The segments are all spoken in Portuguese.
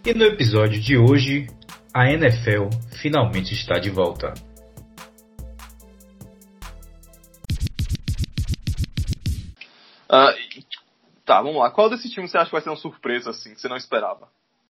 E no episódio de hoje, a NFL finalmente está de volta. Tá, vamos lá. Qual desse time você acha que vai ser uma surpresa, assim, que você não esperava?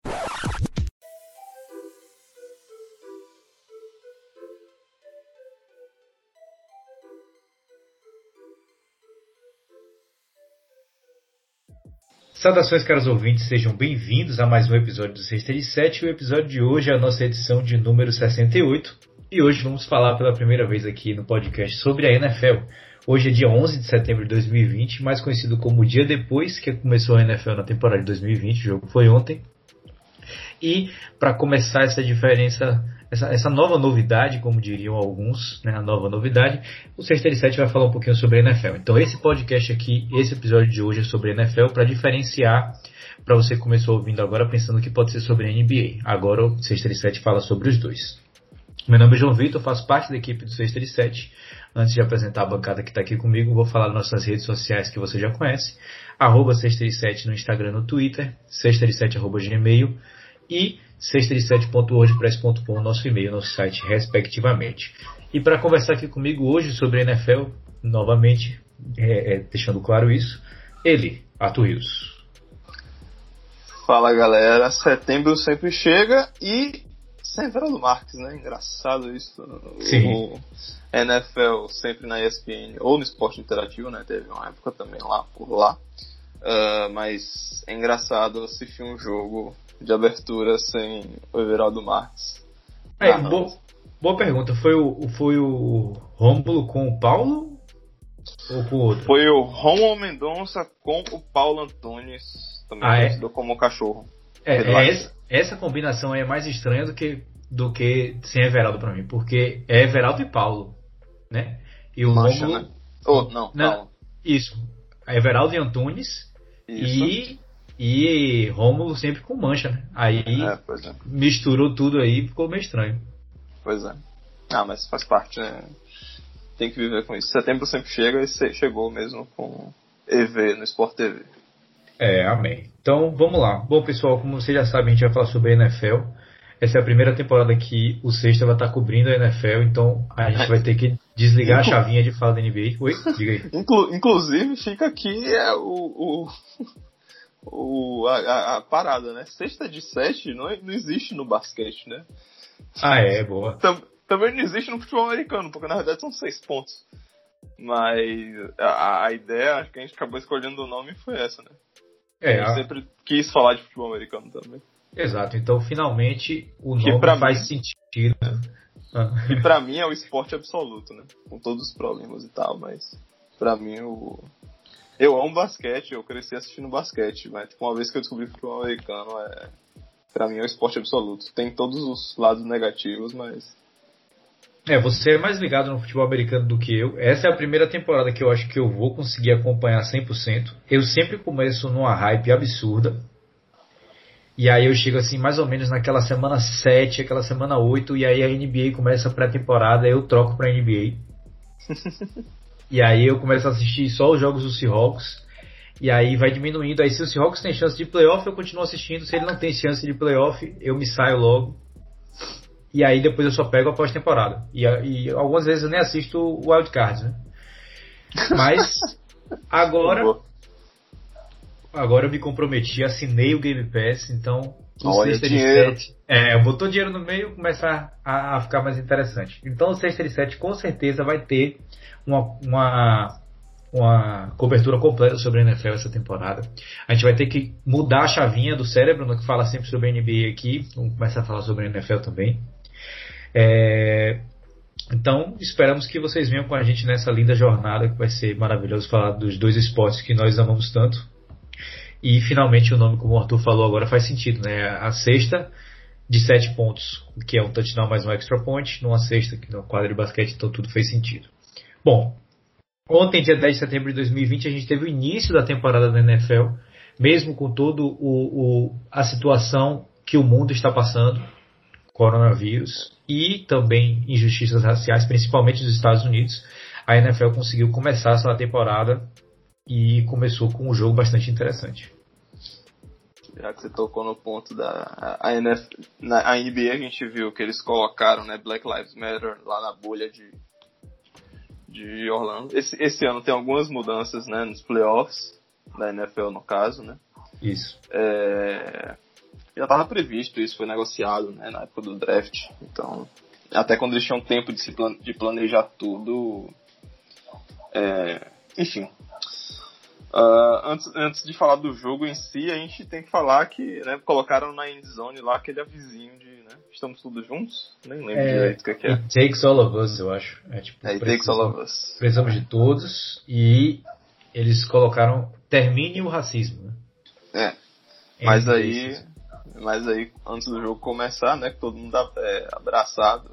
Saudações, caros ouvintes, sejam bem-vindos a mais um episódio do Sexta de 7. O episódio de hoje é a nossa edição de número 68. E hoje vamos falar pela primeira vez aqui no podcast sobre a NFL. Hoje é dia 11 de setembro de 2020, mais conhecido como o dia depois que começou a NFL na temporada de 2020, o jogo foi ontem. E para começar essa diferença, essa nova novidade, como diriam alguns, né, a nova novidade, o Sexta de 7 vai falar um pouquinho sobre a NFL. Então esse podcast aqui, esse episódio de hoje é sobre a NFL, para diferenciar, para você que começou ouvindo agora pensando que pode ser sobre a NBA. Agora o Sexta de 7 fala sobre os dois. Meu nome é João Vitor, faço parte da equipe do Sexta de 7. Antes de apresentar a bancada que está aqui comigo, vou falar das nossas redes sociais que você já conhece. Sexta de 7 no Instagram e no Twitter, sexta-de-7@gmail e sexta-de-7.wordpress.com, nosso e-mail, nosso site, respectivamente. E para conversar aqui comigo hoje sobre a NFL, novamente, deixando claro isso, ele, Arthur Rios. Fala, galera. Setembro sempre chega e sem Everaldo Marques, né? Engraçado isso. Sim. O NFL sempre na ESPN ou no Esporte Interativo, né? Teve uma época também lá, por lá. Mas é engraçado assistir um jogo de abertura sem o Everaldo Marques. Boa pergunta. Foi o Rômulo com o Paulo ou com o outro? Foi o Rômulo Mendonça com o Paulo Antunes, também conhecido como o Cachorro. Essa combinação aí é mais estranha do que sem Everaldo pra mim, porque é Everaldo e Paulo, né? E o Mancha, Rômulo... né? Paulo. Isso. Everaldo e Antunes. Isso. E Rômulo sempre com Mancha, né? Aí misturou tudo aí e ficou meio estranho. Pois é. Mas faz parte, né? Tem que viver com isso. Setembro sempre chega e chegou mesmo com EV no Sport TV. Amém. Então, vamos lá. Bom, pessoal, como vocês já sabem, a gente vai falar sobre a NFL. Essa é a primeira temporada que o Sexta vai estar cobrindo a NFL, então a gente vai ter que desligar a chavinha de fala da NBA. Oi? Diga aí. Inclusive, fica aqui a parada, né? Sexta de 7 não existe no basquete, né? Boa. Também não existe no futebol americano, porque na verdade são 6 pontos. Mas a ideia, acho que a gente acabou escolhendo o nome foi essa, né? Eu sempre quis falar de futebol americano também. Exato, então finalmente o nome faz sentido. E pra mim é o esporte absoluto, né? Com todos os problemas e tal, mas pra mim eu amo basquete, eu cresci assistindo basquete, mas uma vez que eu descobri futebol americano, pra mim é o esporte absoluto. Tem todos os lados negativos, mas... Você é mais ligado no futebol americano do que eu. Essa é a primeira temporada que eu acho que eu vou conseguir acompanhar 100%. Eu sempre começo numa hype absurda. E aí eu chego assim, mais ou menos naquela semana 7, aquela semana 8, e aí a NBA começa a pré-temporada, eu troco pra NBA. E aí eu começo a assistir só os jogos do Seahawks. E aí vai diminuindo. Aí se o Seahawks tem chance de playoff, eu continuo assistindo. Se ele não tem chance de playoff, eu me saio logo. E aí depois eu só pego a pós-temporada. E algumas vezes eu nem assisto o Wildcard, né? Mas agora eu me comprometi, assinei o Game Pass, então o Sexta de 7... botou dinheiro no meio, começa a ficar mais interessante. Então o Sexta de 7 com certeza vai ter uma cobertura completa sobre a NFL essa temporada. A gente vai ter que mudar a chavinha do cérebro, no que fala sempre sobre a NBA aqui. Vamos começar a falar sobre a NFL também. Então esperamos que vocês venham com a gente nessa linda jornada, que vai ser maravilhoso falar dos dois esportes que nós amamos tanto. E finalmente o nome, como o Arthur falou agora, faz sentido, né? A cesta de 7 pontos, que é um touchdown mais um extra point, numa cesta que no quadro de basquete, então tudo fez sentido. Bom, ontem, dia 10 de setembro de 2020, a gente teve o início da temporada da NFL, mesmo com todo a situação que o mundo está passando, coronavírus e também injustiças raciais, principalmente nos Estados Unidos. A NFL conseguiu começar essa temporada e começou com um jogo bastante interessante. já que você tocou no ponto da na NBA, a gente viu que eles colocaram, né, Black Lives Matter lá na bolha de Orlando. Esse ano tem algumas mudanças, né, nos playoffs da NFL, no caso, né? Isso. Já estava previsto, isso foi negociado, né, na época do draft. Então, até quando eles tinham tempo de planejar tudo. Enfim. Antes de falar do jogo em si, a gente tem que falar que, né, colocaram na endzone lá aquele avisinho de, né, estamos todos juntos? Nem lembro direito o que é. It takes all of us, eu acho. It takes all of us. Precisamos de todos, e eles colocaram termine o racismo. Né? Mas aí, antes do jogo começar, né, que todo mundo abraçado,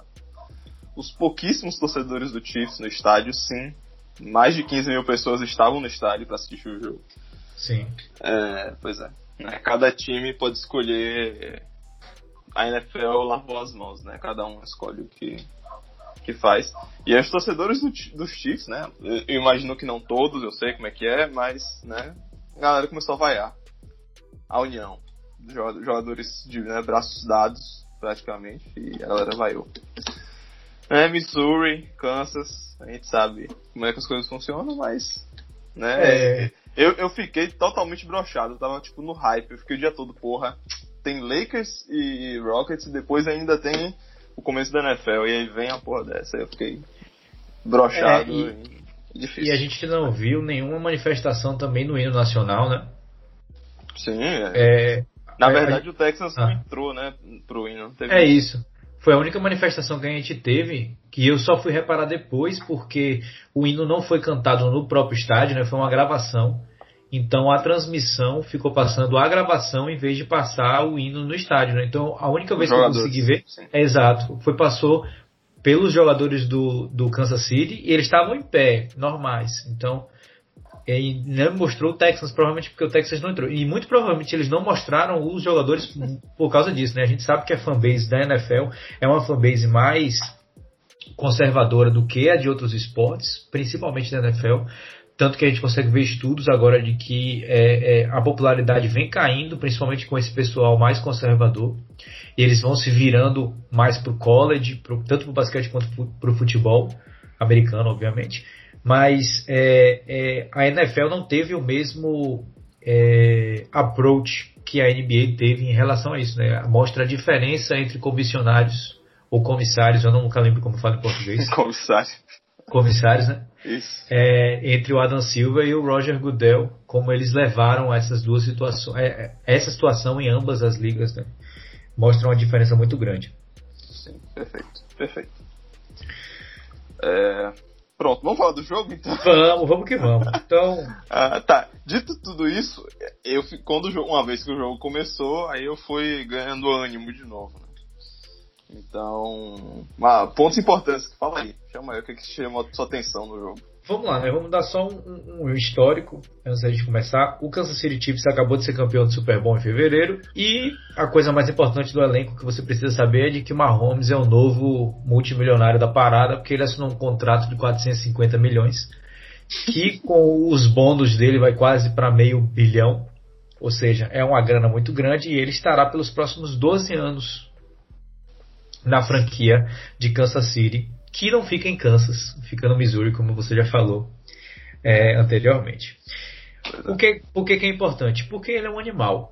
os pouquíssimos torcedores do Chiefs no estádio, sim. Mais de 15 mil pessoas estavam no estádio para assistir o jogo. Sim. Pois é. Cada time pode escolher. A NFL lavou as mãos, né? Cada um escolhe o que faz. E os torcedores dos Chiefs, né? Eu imagino que não todos, eu sei como é que é, mas, né? A galera começou a vaiar a união. Jogadores de, né, braços dados, praticamente, e a galera vaiou. Missouri, Kansas, a gente sabe como é que as coisas funcionam, mas, né, eu fiquei totalmente broxado, eu tava, tipo, no hype, eu fiquei o dia todo, porra, tem Lakers e Rockets, e depois ainda tem o começo da NFL, e aí vem a porra dessa, aí eu fiquei broxado e difícil. E a gente não viu nenhuma manifestação também no hino nacional, né? Sim, na verdade o Texas não entrou, né, pro hino. Isso. Foi a única manifestação que a gente teve, que eu só fui reparar depois, porque o hino não foi cantado no próprio estádio, né? Foi uma gravação. Então a transmissão ficou passando a gravação em vez de passar o hino no estádio, né? Então a única vez que eu consegui ver, exato, passou pelos jogadores do Kansas City, e eles estavam em pé, normais. Então, não mostrou o Texans, provavelmente porque o Texas não entrou. E muito provavelmente eles não mostraram os jogadores por causa disso, né? A gente sabe que a fanbase da NFL é uma fanbase mais conservadora do que a de outros esportes, principalmente da NFL. Tanto que a gente consegue ver estudos agora de que a popularidade vem caindo, principalmente com esse pessoal mais conservador. E eles vão se virando mais pro college, tanto pro basquete quanto pro futebol americano, obviamente. Mas a NFL não teve o mesmo approach que a NBA teve em relação a isso, né? Mostra a diferença entre comissionários ou comissários, eu nunca lembro como fala em português. Comissários, né? Isso. Entre o Adam Silver e o Roger Goodell, como eles levaram essas duas situações, essa situação em ambas as ligas, né? Mostra uma diferença muito grande. Sim, perfeito. Pronto, vamos falar do jogo então? Vamos que vamos. Então... tá, dito tudo isso, uma vez que o jogo começou, aí eu fui ganhando ânimo de novo, né? Então, pontos importantes, fala aí, chama aí, o que chamou a sua atenção no jogo? Vamos lá, né? Vamos dar só um histórico antes da gente começar. O Kansas City Chiefs acabou de ser campeão do Super Bowl em fevereiro, e a coisa mais importante do elenco que você precisa saber é de que o Mahomes é o novo multimilionário da parada, porque ele assinou um contrato de 450 milhões, que com os bônus dele vai quase para $500 milhão, ou seja, é uma grana muito grande, e ele estará pelos próximos 12 anos na franquia de Kansas City, que não fica em Kansas, fica no Missouri, como você já falou anteriormente. Por que é importante? Porque ele é um animal.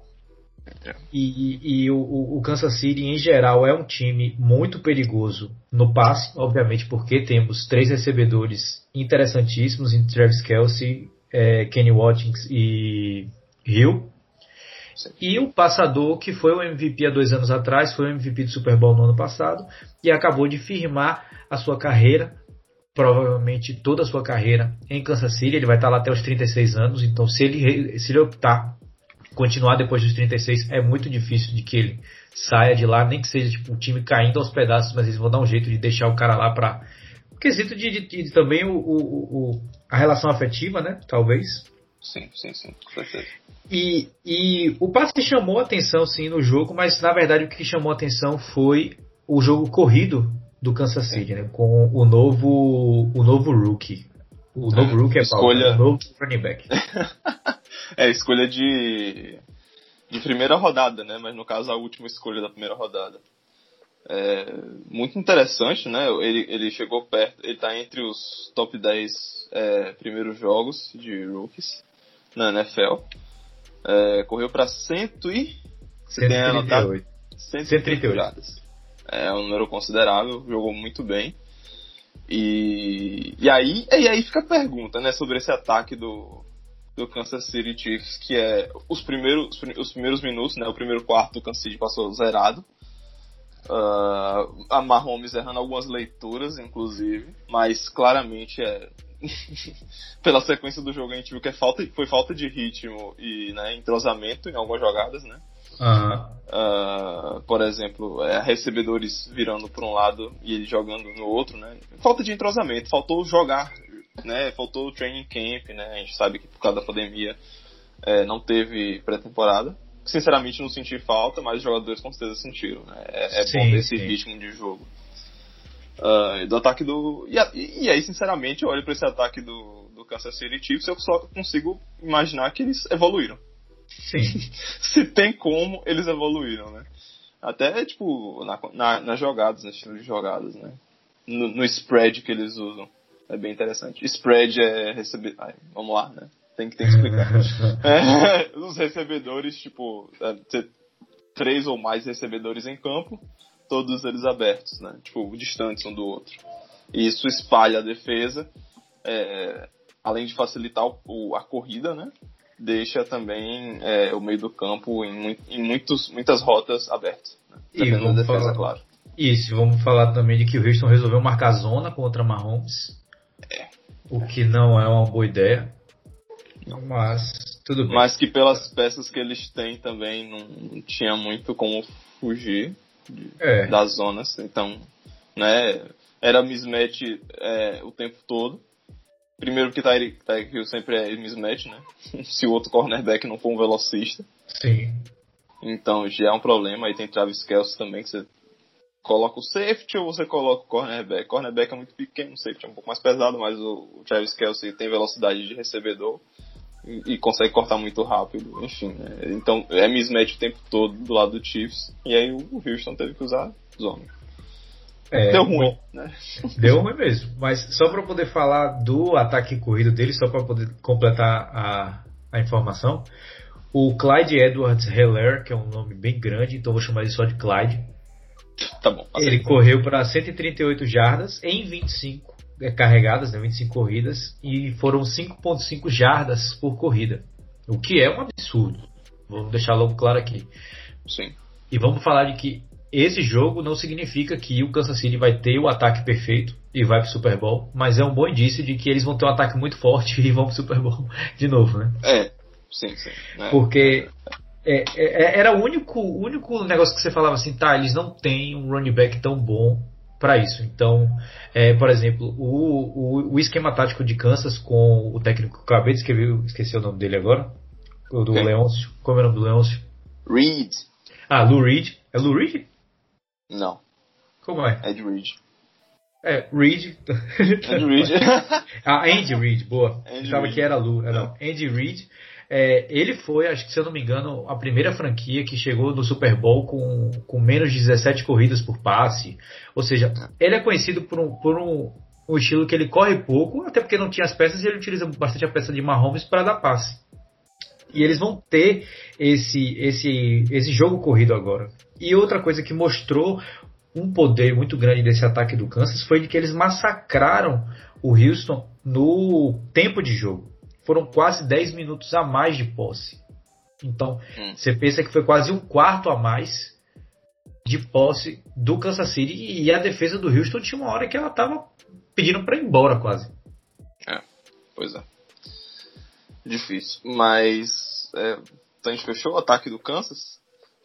E o Kansas City, em geral, é um time muito perigoso no passe, obviamente, porque temos 3 recebedores interessantíssimos em Travis Kelce, Kenny Watkins e Hill. E o passador, que foi o MVP há 2 anos atrás, foi o MVP do Super Bowl no ano passado, e acabou de firmar a sua carreira, provavelmente toda a sua carreira em Kansas City. Ele vai estar lá até os 36 anos, então se ele optar continuar depois dos 36, é muito difícil de que ele saia de lá, nem que seja tipo, o time caindo aos pedaços, mas eles vão dar um jeito de deixar o cara lá para quesito de também a relação afetiva, né, talvez. Sim, perfeito. E o passe chamou a atenção sim no jogo, mas na verdade o que chamou a atenção foi o jogo corrido do Kansas City, né, com o novo rookie. O novo rookie escolha... o novo running back. Escolha de de primeira rodada, né? Mas no caso a última escolha da primeira rodada. Muito interessante, né? Ele chegou perto, ele tá entre os top 10 primeiros jogos de rookies na NFL. Correu para 138 jardas. É um número considerável, jogou muito bem. E aí fica a pergunta, né, sobre esse ataque do Kansas City Chiefs, que é os primeiros minutos, né, o primeiro quarto do Kansas City passou zerado. A Mahomes errando algumas leituras, inclusive, mas claramente pela sequência do jogo a gente viu que foi falta de ritmo e, né, entrosamento em algumas jogadas, né? Por exemplo, recebedores virando para um lado e ele jogando no outro, né? Falta de entrosamento, faltou jogar, né? Faltou o training camp, né? A gente sabe que por causa da pandemia não teve pré-temporada. Sinceramente não senti falta, mas os jogadores com certeza sentiram, né? Bom ter esse ritmo de jogo. Do ataque do... E aí, sinceramente, eu olho para esse ataque do Kansas City Chiefs e eu só consigo imaginar que eles evoluíram. Sim. Se tem como, eles evoluíram, né? Até, tipo, nas jogadas, no estilo de jogadas, né? No spread que eles usam. É bem interessante. Spread é receber... vamos lá, né? Tem que explicar. Os recebedores, tipo, ter 3 ou mais recebedores em campo, todos eles abertos, né? Tipo, distantes um do outro. E isso espalha a defesa, além de facilitar a corrida, né? Deixa também o meio do campo em muitas rotas abertas. Né? Dependendo da defesa, claro. Isso, vamos falar também de que o Houston resolveu marcar zona contra Mahomes. O que não é uma boa ideia. Mas tudo bem. Mas que pelas peças que eles têm também não tinha muito como fugir das zonas. Então, né, era mismatch o tempo todo. Primeiro que Tyreek Hill sempre é mismatch, né? Se o outro cornerback não for um velocista. Sim. Então já é um problema. Aí tem Travis Kelce também, que você coloca o safety ou você coloca o cornerback. Cornerback é muito pequeno, o safety é um pouco mais pesado, mas o Travis Kelce tem velocidade de recebedor e consegue cortar muito rápido, enfim, né? Então é mismatch o tempo todo do lado do Chiefs, e aí o Houston teve que usar zona. Deu ruim, né? Deu ruim mesmo, mas só para poder falar do ataque corrido dele, só para poder completar a informação, o Clyde Edwards-Helaire, que é um nome bem grande, então vou chamar ele só de Clyde. Tá bom. Ele correu para 138 jardas em 25 carregadas, né, 25 corridas, e foram 5.5 jardas por corrida, o que é um absurdo. Vamos deixar logo claro aqui. Sim. E vamos falar de que esse jogo não significa que o Kansas City vai ter o ataque perfeito e vai pro Super Bowl, mas é um bom indício de que eles vão ter um ataque muito forte e vão pro Super Bowl de novo, né? Sim. Porque era o único negócio que você falava assim, eles não têm um running back tão bom para isso. Então, por exemplo, o esquema tático de Kansas com o técnico que eu acabei de escrever, esqueci o nome dele agora, o do Leôncio. Como é o nome do Leôncio? Reed. Lou Reed. É Lou Reed? Não. Como é? Ed Reed. Reed. Ed Reed. Andy Reid, boa. Andy Pensava Reid. que era Lou. Não, Andy Reid. Ele foi, acho que se eu não me engano, a primeira franquia que chegou no Super Bowl com menos de 17 corridas por passe. Ou seja, ele é conhecido por um estilo que ele corre pouco, até porque não tinha as peças e ele utiliza bastante a peça de Mahomes para dar passe. E eles vão ter esse jogo corrido agora. E outra coisa que mostrou um poder muito grande desse ataque do Kansas foi de que eles massacraram o Houston no tempo de jogo. Foram quase 10 minutos a mais de posse. Então, você pensa que foi quase um quarto a mais de posse do Kansas City, e a defesa do Houston tinha uma hora que ela estava pedindo para ir embora quase. Pois é. Difícil. Mas então a gente fechou o ataque do Kansas?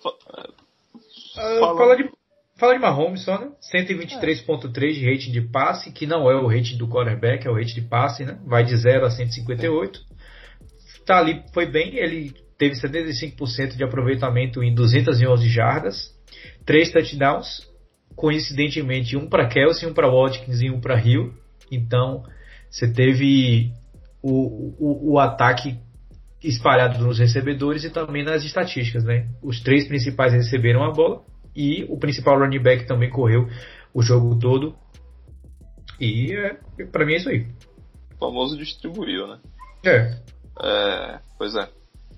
Fala de Mahomes só, né? 123.3 de rating de passe, que não é o rating do quarterback, é o rating de passe, né? Vai de 0 a 158. Tá ali, foi bem, ele teve 75% de aproveitamento em 211 jardas, 3 touchdowns, coincidentemente um para Kelce, um para Watkins e um para Hill. Então, você teve o ataque espalhado nos recebedores e também nas estatísticas, né? Os 3 principais receberam a bola e o principal running back também correu o jogo todo. E pra mim é isso aí. O famoso distribuiu, né? Pois é.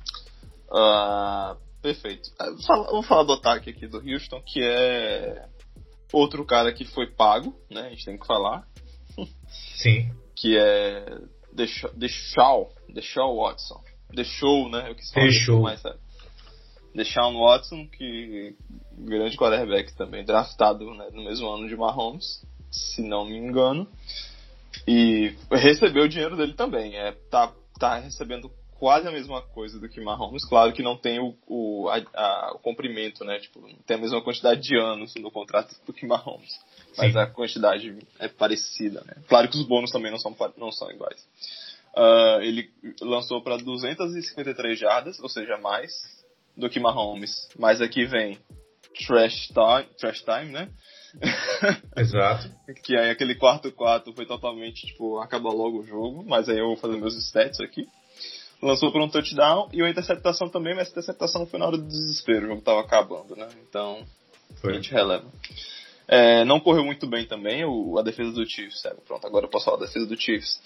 Perfeito. Vou falar do ataque aqui do Houston, que é outro cara que foi pago, né? A gente tem que falar. Sim. Que é Deshaun Watson. Deixou, né? Eu quis falar Deixou. Mais sério. Deshaun Watson, que grande quarterback também, draftado, né, no mesmo ano de Mahomes, se não me engano. E recebeu o dinheiro dele também. Tá recebendo quase a mesma coisa do que Mahomes. Claro que não tem o comprimento, né? Tipo, não tem a mesma quantidade de anos no contrato do que Mahomes. Mas a quantidade é parecida, né? Claro que os bônus também não são iguais. Ele lançou para 253 jardas, ou seja, mais do que Mahomes. Mas aqui vem trash time, né? Exato. Que aí aquele quarto foi totalmente, tipo, acabou logo o jogo. Mas aí eu vou fazer meus stats aqui. Lançou para um touchdown e uma interceptação também, mas a interceptação foi na hora do desespero, o jogo tava acabando, né? Então, a gente releva. Não correu muito bem também a defesa do Chiefs. Pronto, agora eu posso falar da defesa do Chiefs.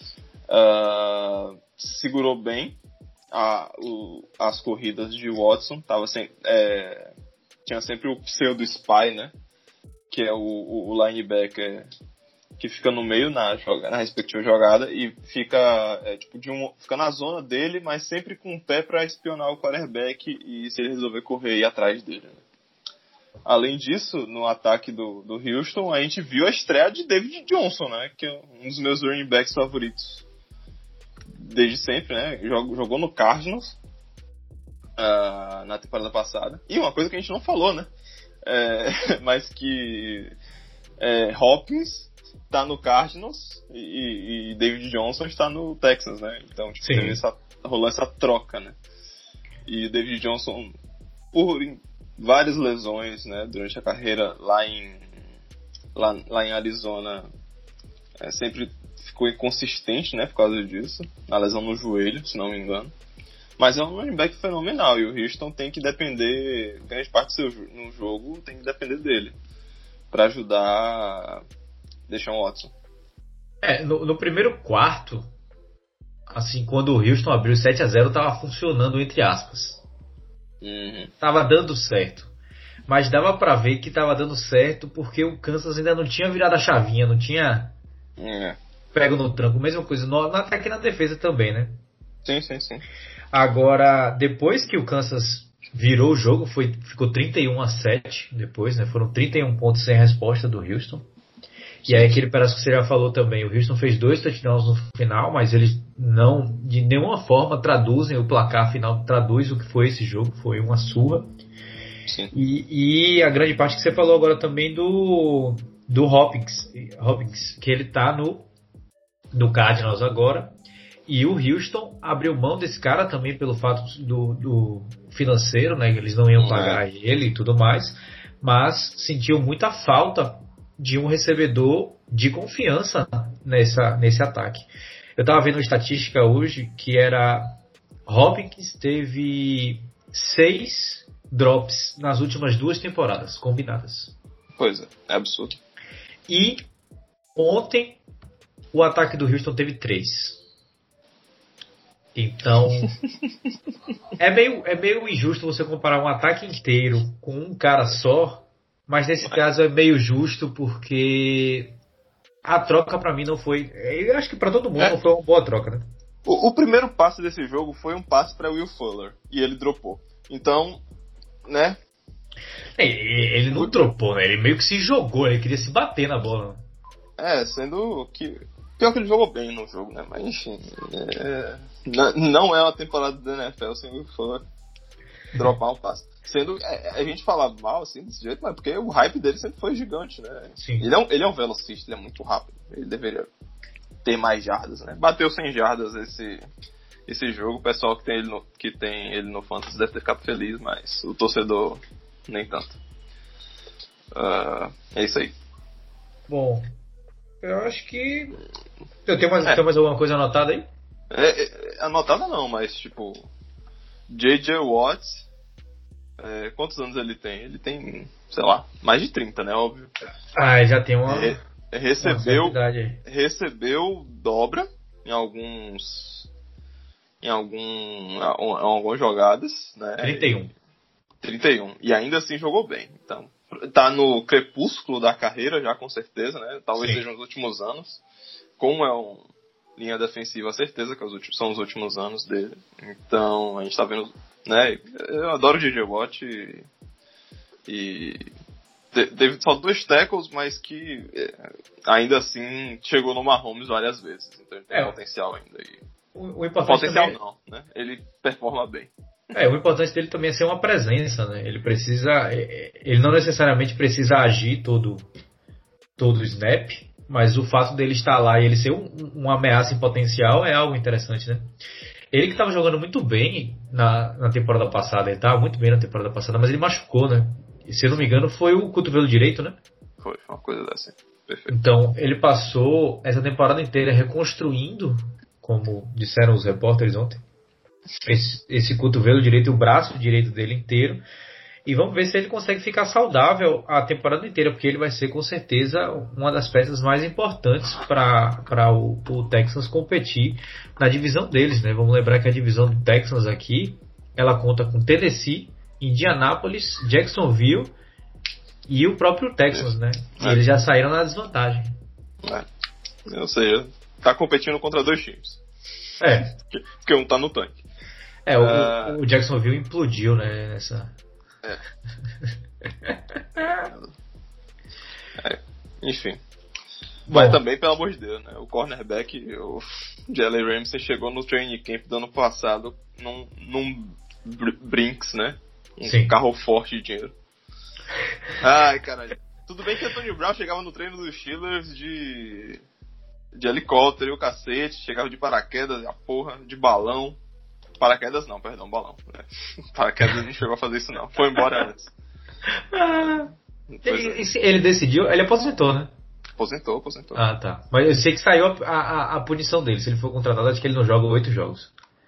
Segurou bem as corridas de Watson. Tinha sempre o pseudo spy, né? Que é o linebacker que fica no meio na respectiva jogada e fica fica na zona dele, mas sempre com o pé para espionar o quarterback e se ele resolver correr ir atrás dele, né? Além disso, no ataque do Houston, a gente viu a estreia de David Johnson, né? Que é um dos meus running backs favoritos desde sempre, né? Jogou no Cardinals na temporada passada. E uma coisa que a gente não falou, né? Mas que Hopkins está no Cardinals e David Johnson está no Texans, né? Então, rolou essa troca, né? E David Johnson, por várias lesões, né, durante a carreira lá em Arizona, sempre ficou inconsistente, né, por causa disso, a lesão no joelho, se não me engano. Mas é um running back fenomenal e o Houston tem que depender, grande parte do no jogo tem que depender dele para ajudar Deshaun Watson. No primeiro quarto, assim, quando o Houston abriu 7-0, tava funcionando entre aspas. Tava dando certo. Mas dava pra ver que tava dando certo porque o Kansas ainda não tinha virado a chavinha, não tinha pego no tranco. Mesma coisa no ataque e na defesa também, né? Sim. Agora, depois que o Kansas virou o jogo, ficou 31-7 depois, né? Foram 31 pontos sem resposta do Houston. E aí aquele pedaço que você já falou também, o Houston fez 2 touchdowns no final, mas eles não, de nenhuma forma, traduzem o placar final, traduz o que foi esse jogo, foi uma surra. Sim. E a grande parte que você falou agora também do Hopkins, que ele tá no Cardinals agora, e o Houston abriu mão desse cara também pelo fato do financeiro, né, que eles não iam pagar ele e tudo mais, mas sentiu muita falta de um recebedor de confiança nesse ataque. Eu estava vendo uma estatística hoje que era Hopkins teve 6 drops nas últimas 2 temporadas combinadas. Pois é absurdo. E ontem o ataque do Houston teve 3. Então é meio injusto você comparar um ataque inteiro com um cara só. Mas nesse caso é meio justo porque a troca pra mim não foi... Eu acho que pra todo mundo não foi uma boa troca, né? O primeiro passe desse jogo foi um passe pra Will Fuller e ele dropou. Então, né? Ele não dropou, né? Ele meio que se jogou, ele queria se bater na bola. Sendo que... Pior que ele jogou bem no jogo, né? Mas enfim... Não é uma temporada da NFL sem Will Fuller dropar um passe. Sendo a gente fala mal assim desse jeito, mas porque o hype dele sempre foi gigante, né? Sim. Ele é um velocista, ele é muito rápido. Ele deveria ter mais jardas, né? Bateu 100 jardas esse jogo. O pessoal que tem ele no Fantasy deve ter ficado feliz, mas o torcedor nem tanto. É isso aí. Bom, eu acho que... Tem mais alguma coisa anotada aí? Anotada não, mas tipo... J.J. Watt, quantos anos ele tem? Ele tem, sei lá, mais de 30, né? Óbvio. Já tem uma. Recebeu dobra em algumas jogadas, né? 31. E ainda assim jogou bem. Então, tá no crepúsculo da carreira já, com certeza, né? Talvez seja nos últimos anos. Como linha defensiva, certeza que são os últimos anos dele. Então, a gente tá vendo, né? Eu adoro o J.J. Watt e teve só 2 tackles, mas que ainda assim chegou no Mahomes várias vezes. Então ele tem potencial ainda. O importante potencial também... não, né? Ele performa bem. O importante dele também é ser uma presença, né? Ele não necessariamente precisa agir todo o snap, mas o fato dele estar lá e ele ser uma ameaça em potencial é algo interessante, né? Ele que estava jogando muito bem na temporada passada, ele estava muito bem na temporada passada, mas ele machucou, né? E, se eu não me engano, foi o cotovelo direito, né? Foi uma coisa dessa. Perfeito. Então, ele passou essa temporada inteira reconstruindo, como disseram os repórteres ontem, esse cotovelo direito e o braço direito dele inteiro. E vamos ver se ele consegue ficar saudável a temporada inteira, porque ele vai ser com certeza uma das peças mais importantes para o Texans competir na divisão deles, né? Vamos lembrar que a divisão do Texans aqui, ela conta com Tennessee, Indianápolis, Jacksonville e o próprio Texans, né? E eles já saíram na desvantagem. Ou seja, tá competindo contra 2 times. Porque um tá no tanque. O Jacksonville implodiu, né? Enfim. Mas também, pelo amor de Deus, né? O cornerback, o Jalen Ramsey, chegou no training camp do ano passado num Brinks, né? Carro forte de dinheiro. Ai, caralho. Tudo bem que Antonio Brown chegava no treino dos Steelers de helicóptero e o cacete, chegava de paraquedas, a porra, de balão. Paraquedas não, perdão, balão. Paraquedas não chegou a fazer isso não. Foi embora antes. Ele decidiu, ele aposentou, né? Aposentou. Ah, tá. Mas eu sei que saiu a punição dele. Se ele for contratado, acho que ele não joga 8 jogos.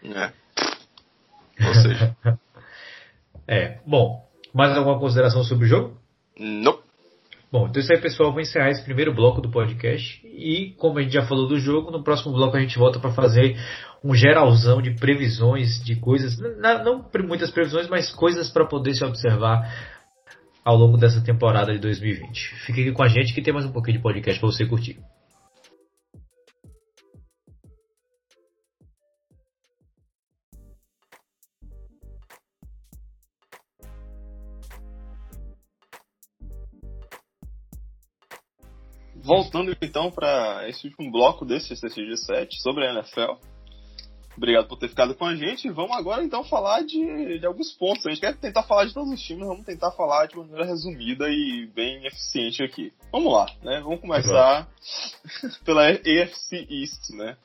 Ou seja. Bom, mais alguma consideração sobre o jogo? Não. Bom, então isso aí, pessoal. Vou encerrar esse primeiro bloco do podcast. E, como a gente já falou do jogo, no próximo bloco a gente volta para fazer um geralzão de previsões, de coisas. Não muitas previsões, mas coisas para poder se observar ao longo dessa temporada de 2020. Fique aqui com a gente que tem mais um pouquinho de podcast para você curtir. Voltando então para esse último bloco desse CCG 7 sobre a NFL. Obrigado por ter ficado com a gente. Vamos agora então falar de alguns pontos. A gente quer tentar falar de todos os times, vamos tentar falar de maneira resumida e bem eficiente aqui. Vamos lá, né? Vamos começar pela AFC East, né?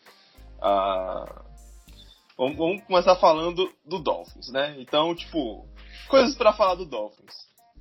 Vamos começar falando do Dolphins, né? Então, coisas para falar do Dolphins.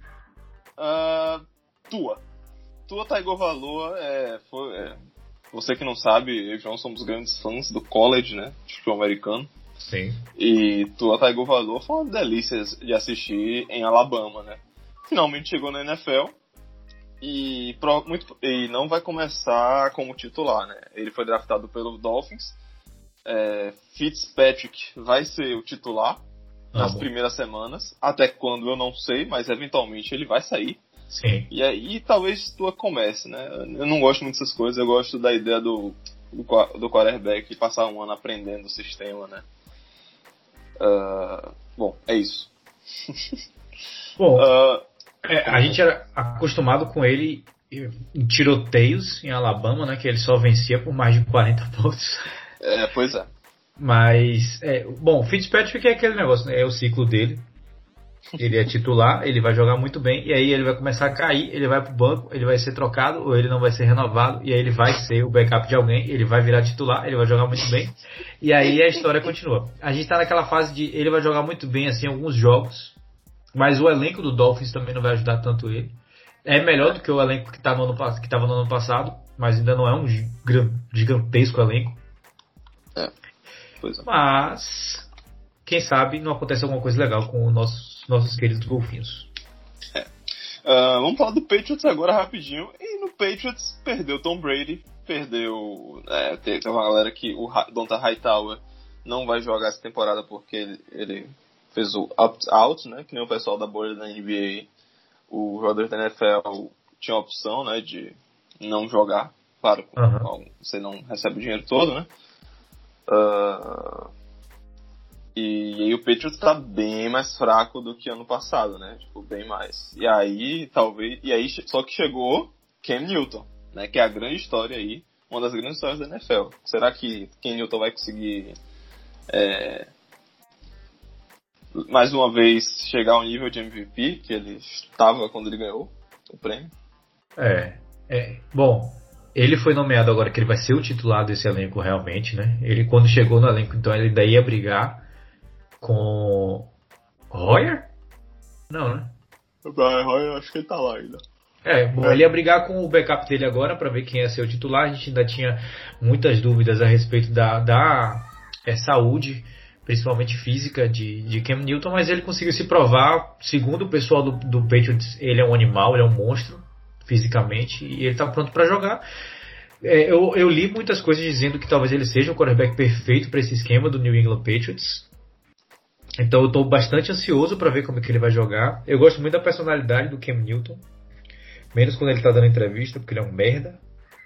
Tua Tagovailoa você que não sabe, eu e João somos grandes fãs do college, né? De futebol americano. Sim. E Tua Tagovailoa foi uma delícia de assistir em Alabama, né? Finalmente chegou na NFL e não vai começar como titular, né? Ele foi draftado pelo Dolphins. Fitzpatrick vai ser o titular nas primeiras semanas, até quando eu não sei, mas eventualmente ele vai sair. Sim. E aí talvez Tua comece, né? Eu não gosto muito dessas coisas, eu gosto da ideia do quarterback passar um ano aprendendo o sistema, né? Bom, é isso. Bom, a gente era acostumado com ele em tiroteios em Alabama, né? Que ele só vencia por mais de 40 pontos. Pois é. Mas, bom, Fitzpatrick é aquele negócio, né? É o ciclo dele. Ele é titular, ele vai jogar muito bem, e aí ele vai começar a cair, ele vai pro banco, ele vai ser trocado, ou ele não vai ser renovado, e aí ele vai ser o backup de alguém, ele vai virar titular, ele vai jogar muito bem, e aí a história continua. A gente tá naquela fase de ele vai jogar muito bem, assim, alguns jogos, mas o elenco do Dolphins também não vai ajudar tanto ele. É melhor do que o elenco que estava no ano passado, mas ainda não é um gigantesco elenco. Pois é. Mas quem sabe não acontece alguma coisa legal com os nossos queridos golfinhos. Vamos falar do Patriots agora rapidinho. E no Patriots perdeu Tom Brady, perdeu. Tem uma galera que o Donta Hightower não vai jogar essa temporada porque ele fez o opt-out, né? Que nem o pessoal da bolha da NBA. O jogador da NFL tinha a opção, né, de não jogar. Claro, você não recebe o dinheiro todo, né? E aí o Patriots tá bem mais fraco do que ano passado, né? Tipo, bem mais. E aí, só que chegou Cam Newton, né? Que é a grande história aí, uma das grandes histórias da NFL. Será que Cam Newton vai conseguir mais uma vez chegar ao nível de MVP que ele estava quando ele ganhou o prêmio? Bom, ele foi nomeado agora que ele vai ser o titular desse elenco realmente, né? Ele quando chegou no elenco, então ele daí ia brigar com Hoyer? Não, né? Hoyer, acho que ele tá lá ainda. Ele ia brigar com o backup dele agora para ver quem ia ser o titular. A gente ainda tinha muitas dúvidas a respeito da saúde, principalmente física, de Cam Newton, mas ele conseguiu se provar. Segundo o pessoal do Patriots, ele é um animal, ele é um monstro fisicamente e ele tá pronto para jogar. Eu li muitas coisas dizendo que talvez ele seja o quarterback perfeito para esse esquema do New England Patriots. Então eu estou bastante ansioso para ver como é que ele vai jogar. Eu gosto muito da personalidade do Cam Newton, menos quando ele está dando entrevista, porque ele é um merda.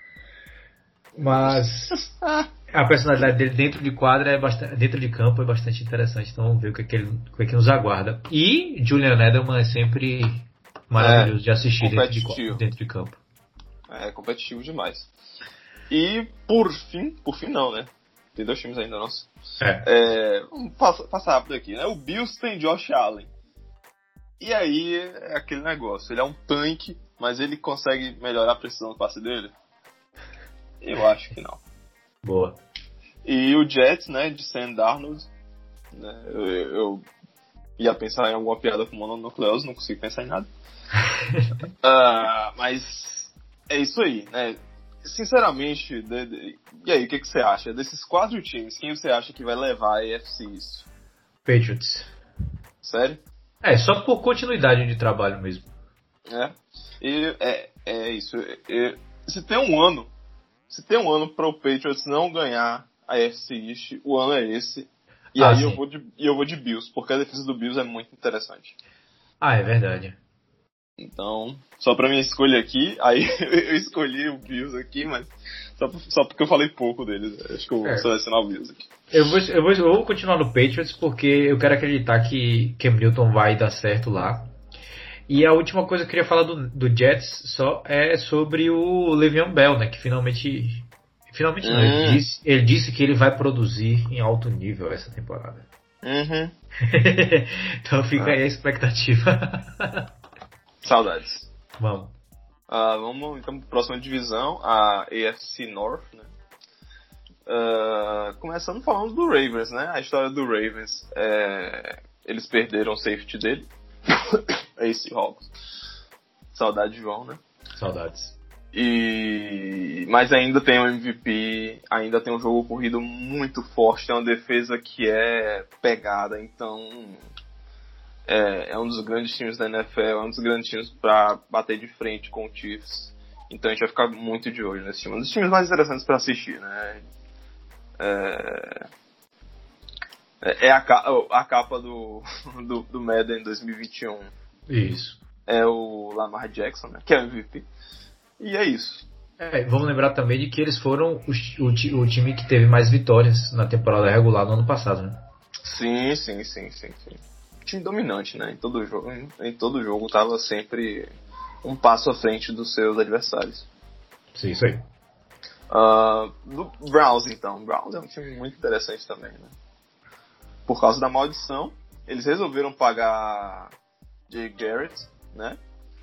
Mas a personalidade dele dentro de quadra dentro de campo é bastante interessante. Então vamos ver o que é que nos aguarda. E Julian Edelman é sempre maravilhoso de assistir dentro de campo. É competitivo demais. E por fim não, né? Tem 2 times ainda, nossa. Vamos passar rápido aqui, né? O Bills tem Josh Allen. E aí é aquele negócio. Ele é um tanque, mas ele consegue melhorar a precisão do passe dele? Eu acho que não. Boa. E o Jets, né? De Sam Darnold. Né, eu ia pensar em alguma piada com mononucleose, não consigo pensar em nada. Mas é isso aí, né? Sinceramente, e aí, o que você acha? Desses 4 times, quem você acha que vai levar a AFC isso? Patriots. Sério? Só por continuidade de trabalho mesmo. É isso. Se tem um ano para o Patriots não ganhar a AFC East, o ano é esse. E aí sim. eu vou de Bills, porque a defesa do Bills é muito interessante. É verdade. Então, só pra minha escolha aqui, aí eu escolhi o Bills aqui, mas só porque eu falei pouco deles. Acho que eu vou selecionar o Bills aqui. Eu vou continuar no Patriots porque eu quero acreditar que Cam Newton vai dar certo lá. E a última coisa que eu queria falar do Jets só é sobre o Le'Veon Bell, né? Que finalmente não, ele disse que ele vai produzir em alto nível essa temporada. Então fica aí a expectativa. Saudades. Vamos. Vamos então para a próxima divisão, a AFC North, né? Começando falando do Ravens, né? A história do Ravens, eles perderam o safety dele, Ace Hawks. Saudade de João, né? Saudades. Mas ainda tem um MVP, ainda tem um jogo corrido muito forte, tem uma defesa que é pegada, então é um dos grandes times da NFL, é um dos grandes times para bater de frente com o Chiefs. Então a gente vai ficar muito de olho nesse time. Um dos times mais interessantes para assistir, né? É a capa do Madden 2021. Isso. É o Lamar Jackson, né? Que é o MVP. E é isso. Vamos lembrar também de que eles foram o time que teve mais vitórias na temporada regular no ano passado, né? Sim. Time dominante, né? Em todo jogo tava sempre um passo à frente dos seus adversários. Sim, isso aí. Do Browns, então. Browns é um time muito interessante também, né? Por causa da maldição, eles resolveram pagar Jay Garrett, né?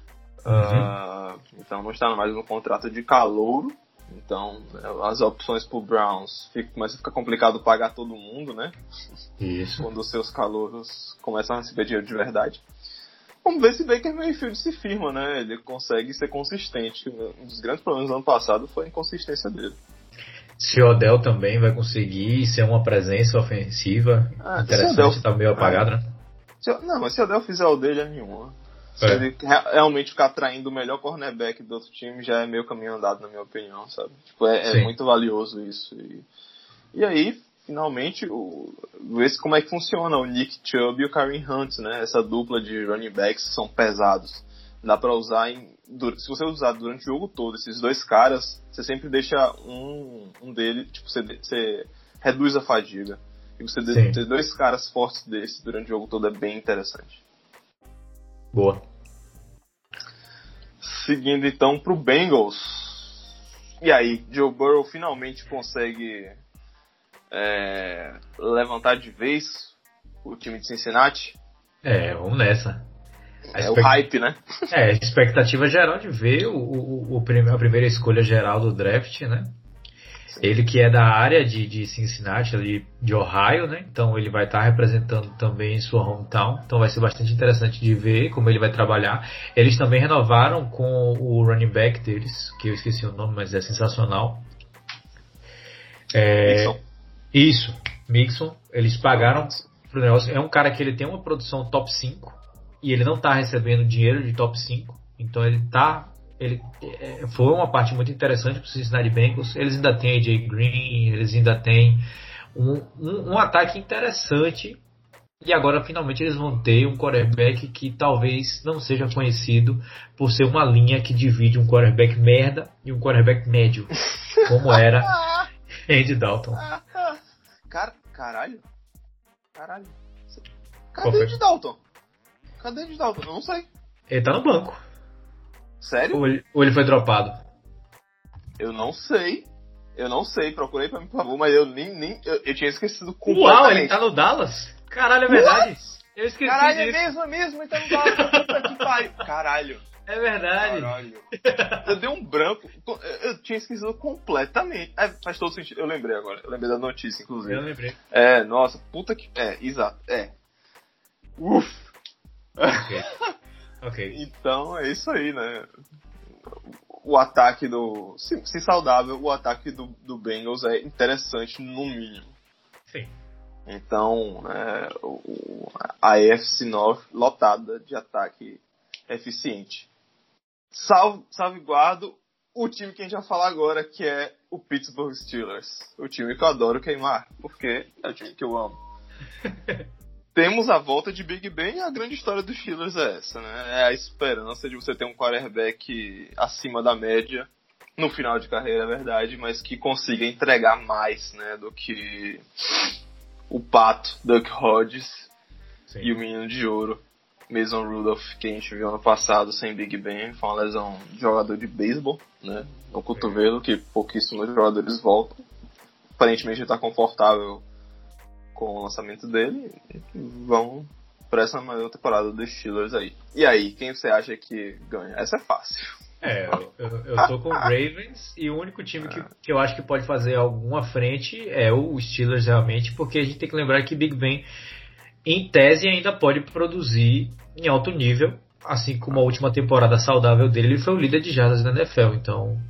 Então não está mais no contrato de calouro. Então as opções pro Browns começa a ficar complicado pagar todo mundo, né? Isso. Quando os seus calouros começam a receber dinheiro de verdade. Vamos ver se Baker Mayfield se firma, né? Ele consegue ser consistente. Um dos grandes problemas do ano passado foi a inconsistência dele. Se o Odell também vai conseguir ser uma presença ofensiva interessante, tá meio apagado, né? Mas se o Odell fizer o dele, é nenhuma. Se ele realmente ficar traindo o melhor cornerback do outro time, já é meio caminho andado, na minha opinião, sabe? Tipo, é muito valioso isso. E aí, finalmente, ver como é que funciona o Nick Chubb e o Kareem Hunt, né? Essa dupla de running backs que são pesados. Dá pra usar se você usar durante o jogo todo esses dois caras, você sempre deixa um deles, tipo, você reduz a fadiga. E você ter dois caras fortes desses durante o jogo todo é bem interessante. Boa. Seguindo então pro Bengals. E aí, Joe Burrow finalmente consegue levantar de vez o time de Cincinnati? Vamos nessa. O hype, né? A expectativa geral de ver a primeira escolha geral do draft, né? Sim. Ele que é da área de Cincinnati, ali de Ohio, né? Então ele vai estar representando também sua hometown. Então vai ser bastante interessante de ver como ele vai trabalhar. Eles também renovaram com o running back deles, que eu esqueci o nome, mas é sensacional. Mixon. Eles pagaram pro negócio. É um cara que ele tem uma produção top 5 e ele não está recebendo dinheiro de top 5. Então foi uma parte muito interessante para os Cincinnati Bengals. Eles ainda têm AJ Green, eles ainda têm um ataque interessante. E agora finalmente eles vão ter um quarterback que talvez não seja conhecido por ser uma linha que divide um quarterback merda e um quarterback médio, como era Andy Dalton. Caralho. Cadê Andy Dalton? Eu não sei. Ele tá no banco. Sério? Ou ele foi dropado? Eu não sei. Procurei pra mim, por favor, mas eu eu tinha esquecido completamente. Uau, ele tá no Dallas? Caralho, é verdade. Eu esqueci Caralho, disso. é mesmo, então puta que pariu. Caralho. É verdade. Caralho. Eu dei um branco. Eu tinha esquecido completamente. Faz todo sentido. Eu lembrei agora. Eu lembrei da notícia, inclusive. Eu lembrei. Nossa, puta que... exato. Uff. Ok. Então, é isso aí, né? O ataque se saudável, o ataque do Bengals é interessante, no mínimo. Sim. Então, a AFC North lotada de ataque eficiente. Salvaguardo o time que a gente vai falar agora, que é o Pittsburgh Steelers. O time que eu adoro queimar, porque é o time que eu amo. Temos a volta de Big Ben e a grande história dos Steelers é essa, né? É a esperança de você ter um quarterback acima da média no final de carreira, é verdade, mas que consiga entregar mais, né, do que o pato Duck Hodges. Sim. E o menino de ouro Mason Rudolph, que a gente viu ano passado sem Big Ben. Foi uma lesão de jogador de beisebol, né, no cotovelo, que pouquíssimos jogadores voltam. Aparentemente ele está confortável com o lançamento dele, vão para essa maior temporada dos Steelers aí. E aí, quem você acha que ganha? Essa é fácil. Eu tô com o Ravens, e o único time que eu acho que pode fazer alguma frente é o Steelers realmente, porque a gente tem que lembrar que Big Ben, em tese, ainda pode produzir em alto nível, assim como a última temporada saudável dele, ele foi o líder de jardas da NFL, então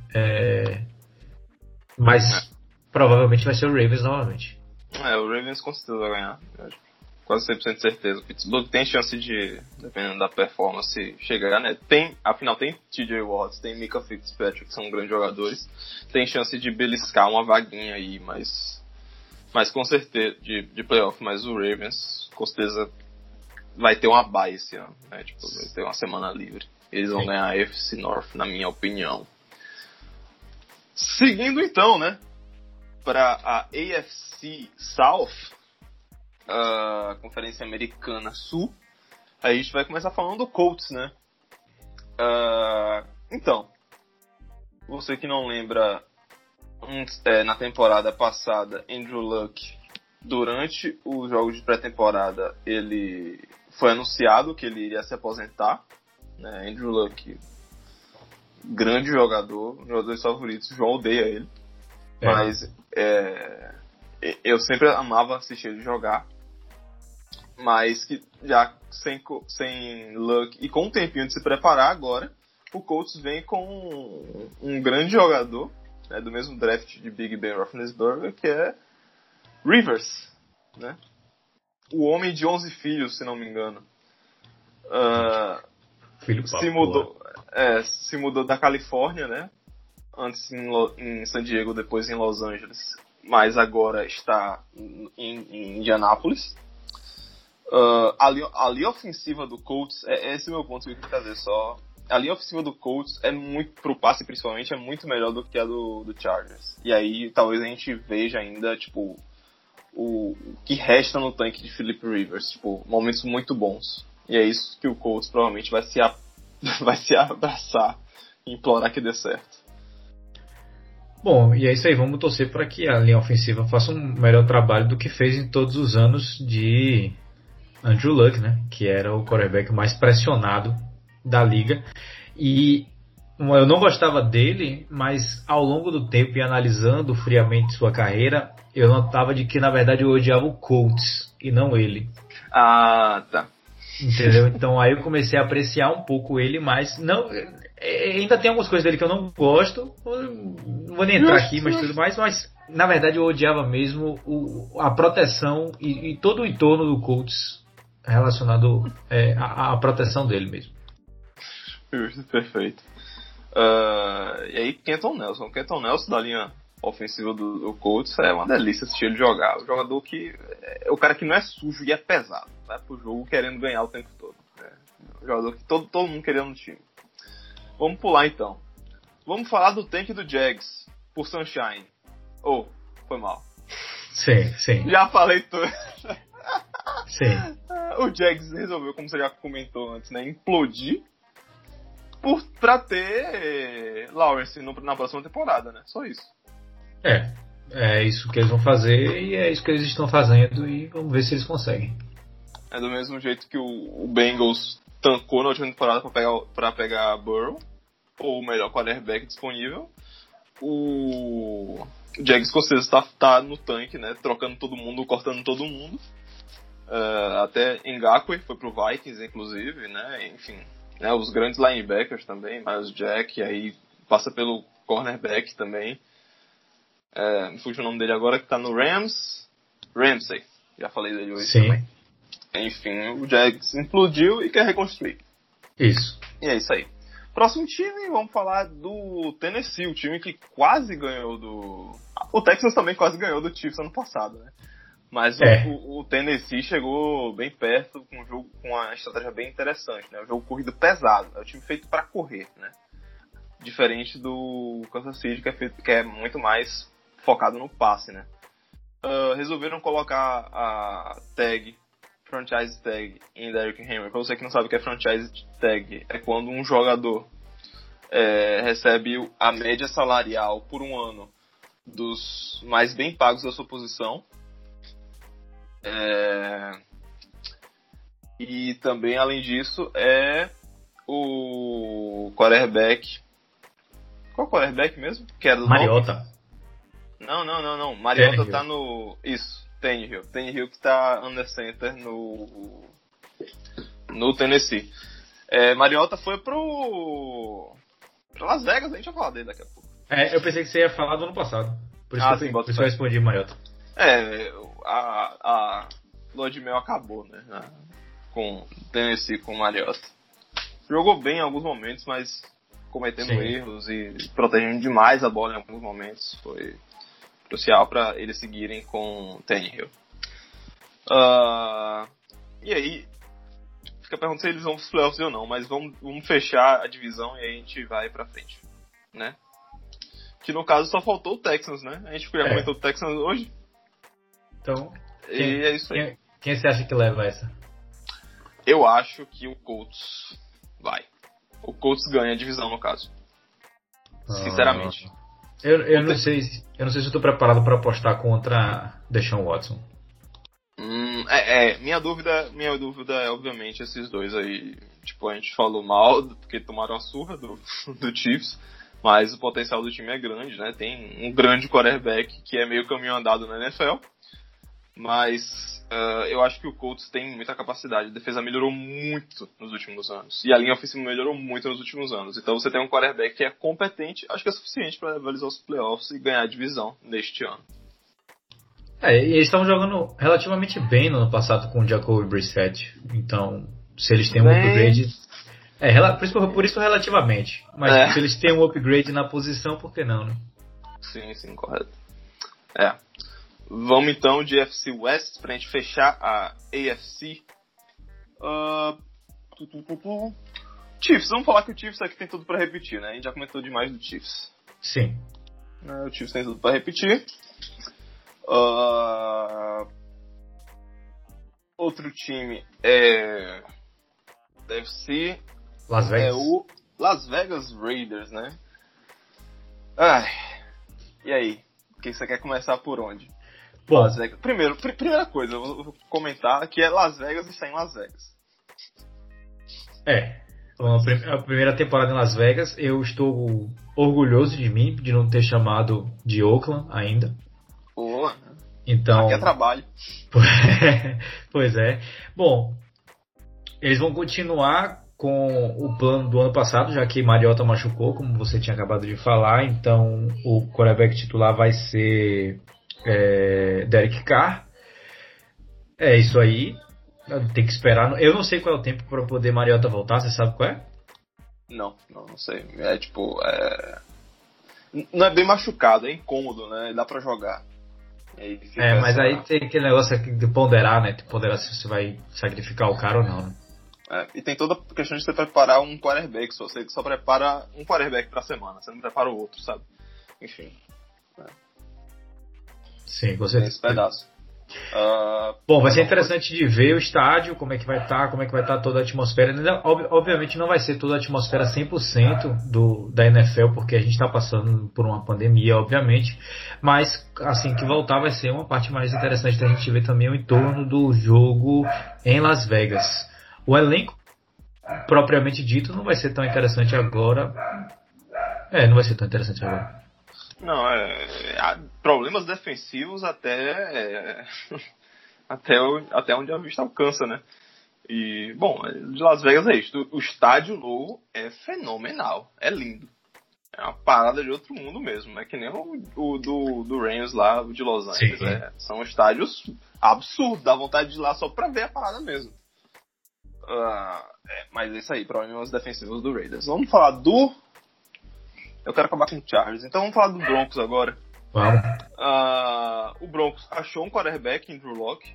mas provavelmente vai ser o Ravens novamente. O Ravens com certeza vai ganhar. Quase 100% de certeza. O Pittsburgh tem chance de, dependendo da performance, chegar, né? Afinal, tem TJ Watts, tem Micah Fitzpatrick, que são grandes jogadores. Tem chance de beliscar uma vaguinha aí, mas com certeza, de playoff. Mas o Ravens, com certeza, vai ter uma bye esse ano, né? Tipo, vai ter uma semana livre. Eles vão ganhar a AFC North, na minha opinião. Seguindo então, né? Para a AFC South, a Conferência Americana Sul, a gente vai começar falando do Colts, né? Então, você que não lembra, na temporada passada, Andrew Luck, durante os jogos de pré-temporada, ele foi anunciado que ele iria se aposentar, né? Andrew Luck, grande jogador, um dos jogadores favoritos, o João odeia ele. Mas eu sempre amava assistir ele jogar. Mas que já sem Luck e com um tempinho de se preparar agora, o Colts vem com um grande jogador, né, do mesmo draft de Big Ben Roethlisberger, que é Rivers, né? O homem de 11 filhos, se não me engano. Filho se mudou da Califórnia, né? Antes em San Diego, depois em Los Angeles, mas agora está em Indianápolis. A linha ofensiva do Colts, esse é o meu ponto que eu queria trazer só. A linha ofensiva do Colts é muito, pro passe principalmente, é muito melhor do que a do Chargers. E aí talvez a gente veja ainda, tipo, o que resta no tanque de Philip Rivers, tipo, momentos muito bons. E é isso que o Colts provavelmente vai se abraçar e implorar que dê certo. Bom, e é isso aí, vamos torcer para que a linha ofensiva faça um melhor trabalho do que fez em todos os anos de Andrew Luck, né? Que era o quarterback mais pressionado da liga. E eu não gostava dele, mas ao longo do tempo e analisando friamente sua carreira, eu notava de que na verdade eu odiava o Colts e não ele. Ah, tá. Entendeu? Então aí eu comecei a apreciar um pouco ele, mas não, ainda tem algumas coisas dele que eu não gosto, não vou nem entrar aqui, mas tudo mais, mas na verdade eu odiava mesmo a proteção e todo o entorno do Colts relacionado à proteção dele mesmo. Perfeito. E aí Kenton Nelson da linha ofensiva do Colts é uma delícia assistir ele jogar. O jogador que é o cara que não é sujo e é pesado, vai pro jogo querendo ganhar o tempo todo. O jogador que todo mundo querendo no time. Vamos pular então. Vamos falar do tank do Jags por Sunshine. Foi mal. Sim. Já falei tudo. Sim. O Jags resolveu, como você já comentou antes, né, implodir pra ter Lawrence na próxima temporada, né? Só isso. É isso que eles vão fazer e é isso que eles estão fazendo e vamos ver se eles conseguem. É do mesmo jeito que o Bengals tancou na última temporada pra pegar Burrow, ou o melhor quarterback disponível. O Jags escocês tá no tanque, né? Trocando todo mundo, cortando todo mundo. Até Ngakoue foi pro Vikings, inclusive, né? Enfim, né? Os grandes linebackers também, Miles Jack, aí passa pelo cornerback também. Me fugiu o nome dele agora, que tá no Ramsey. Já falei dele hoje também. Enfim, o Jags implodiu e quer reconstruir. Isso. E é isso aí. Próximo time, vamos falar do Tennessee, o time que quase ganhou do... O Texans também quase ganhou do Chiefs ano passado, né? Mas o Tennessee chegou bem perto com um jogo com uma estratégia bem interessante, né? Um jogo corrido pesado, é um time feito para correr, né? Diferente do Kansas City, que é muito mais focado no passe, né? Resolveram colocar a franchise tag em Derrick Henry. Pra você que não sabe o que é franchise tag, é quando um jogador recebe a média salarial por um ano dos mais bem pagos da sua posição. E também, além disso, o quarterback. Qual quarterback mesmo? Que era do Mariota. Não. Mariota tá no... Isso, Tannehill que tá under center no Tennessee. Mariota foi pra Las Vegas, a gente vai falar dele daqui a pouco. Eu pensei que você ia falar do ano passado. Por isso que eu respondi Mariota. A lua de mel acabou, né? Com Tennessee, com Mariota. Jogou bem em alguns momentos, mas cometendo erros e protegendo demais a bola em alguns momentos. Foi crucial para eles seguirem com Tannehill. E aí, fica perguntando se eles vão para os playoffs ou não, mas vamos fechar a divisão e aí a gente vai pra frente, né? Que no caso só faltou o Texans, né? A gente já comentou o Texans hoje. Então, é isso aí. Quem você acha que leva essa? Eu acho que o Colts vai. O Colts ganha a divisão, no caso. Sinceramente. Eu não sei se eu estou preparado para apostar contra Deshaun Watson. Minha dúvida é obviamente esses dois aí. Tipo, a gente falou mal porque tomaram a surra do Chiefs, mas o potencial do time é grande, né? Tem um grande quarterback que é meio caminho andado na NFL. Mas eu acho que o Colts tem muita capacidade. A defesa melhorou muito nos últimos anos. E a linha ofensiva melhorou muito nos últimos anos. Então você tem um quarterback que é competente, acho que é suficiente para realizar os playoffs e ganhar a divisão neste ano. E eles estavam jogando relativamente bem no ano passado com o Jacoby Brissett. Então, se eles têm um upgrade... por isso relativamente. Mas se eles têm um upgrade na posição, por que não, né? Sim, correto. Vamos então de AFC West pra gente fechar a AFC. Chiefs, vamos falar que o Chiefs aqui tem tudo pra repetir, né? A gente já comentou demais do Chiefs. Sim. O Chiefs tem tudo pra repetir. Outro time deve ser Las Vegas. o Las Vegas Raiders, né? E aí? Que você quer começar por onde? Bom, Las Vegas. Primeira coisa, eu vou comentar que é Las Vegas está em Las Vegas. A primeira temporada em Las Vegas, eu estou orgulhoso de mim, de não ter chamado de Oakland ainda. Boa. Então, aqui é trabalho. Pois é. Bom, eles vão continuar com o plano do ano passado, já que Mariota machucou, como você tinha acabado de falar. Então, o quarterback titular vai ser Derek Carr. É isso aí. Tem que esperar. Eu não sei qual é o tempo para poder Mariota voltar. Você sabe qual é? Não sei. Não é bem machucado, é incômodo, né? Dá pra jogar. Mas aí tem aquele negócio de ponderar, né? De ponderar se você vai sacrificar o cara ou não, né? E tem toda a questão de você preparar um quarterback. Você só prepara um quarterback pra semana, você não prepara o outro, sabe? Enfim. Sim, com certeza. Tem esse pedaço. Bom, vai ser interessante de ver o estádio, como é que vai estar toda a atmosfera. Obviamente não vai ser toda a atmosfera 100% da NFL, porque a gente está passando por uma pandemia, obviamente, mas assim que voltar vai ser uma parte mais interessante da gente ver também o entorno do jogo em Las Vegas. O elenco, propriamente dito, não vai ser tão interessante agora. Não vai ser tão interessante agora. Não, problemas defensivos até onde a vista alcança, né? E, bom, de Las Vegas é isso. O estádio novo é fenomenal, é lindo. É uma parada de outro mundo mesmo. É que nem o do Rams lá, o de Los Angeles. São estádios absurdos, dá vontade de ir lá só pra ver a parada mesmo. Mas é isso aí, problemas defensivos do Raiders. Vamos falar Eu quero acabar com o Chargers. Então vamos falar do Broncos agora. Vamos. O Broncos achou um quarterback em Drew Lock.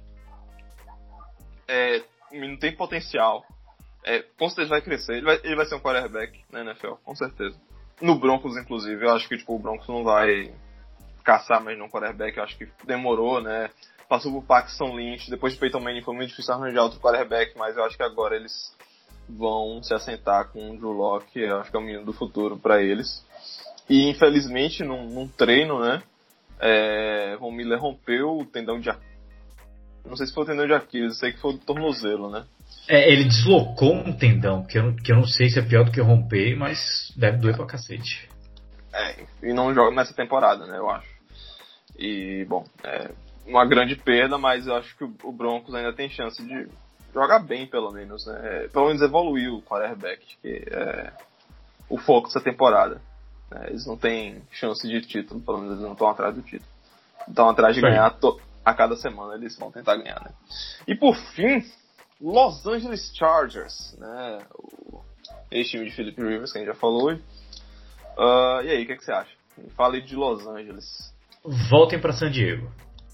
O menino tem potencial. Com certeza vai crescer. Ele vai ser um quarterback na NFL, com certeza. No Broncos, inclusive. Eu acho que o Broncos não vai caçar mais um quarterback. Eu acho que demorou, né? Passou por Paxton Lynch. Depois de Peyton Manning foi muito difícil arranjar outro quarterback. Mas eu acho que agora eles vão se assentar com o Drew Lock. Eu acho que é o menino do futuro para eles. E infelizmente num treino, né, Von Miller rompeu o tendão de Aquiles. Não sei se foi o tendão de Aquiles, eu sei que foi o tornozelo, né? Ele deslocou um tendão, que eu não sei se é pior do que romper, mas deve doer pra cacete. E não joga nessa temporada, né, eu acho. E, bom, uma grande perda, mas eu acho que o Broncos ainda tem chance de jogar bem, pelo menos, né? Pelo menos evoluir o quarterback, que é o foco dessa temporada. Eles não têm chance de título, pelo menos eles não estão atrás do título. Estão atrás de ganhar a cada semana, eles vão tentar ganhar, né? E por fim, Los Angeles Chargers, né? Esse time de Philip Rivers, que a gente já falou. E aí, o que você acha? Fale de Los Angeles. Voltem pra San Diego.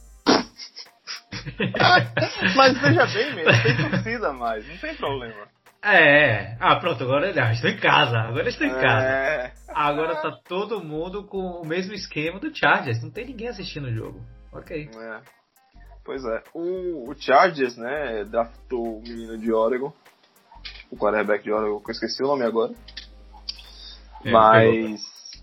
Mas veja bem, mesmo, não tem torcida mais, não tem problema. Pronto, agora estou em casa. Agora tá todo mundo com o mesmo esquema do Chargers. Não tem ninguém assistindo o jogo. Ok. Pois é. O Chargers, né, draftou o menino de Oregon. O quarterback de Oregon, que eu esqueci o nome agora. Mas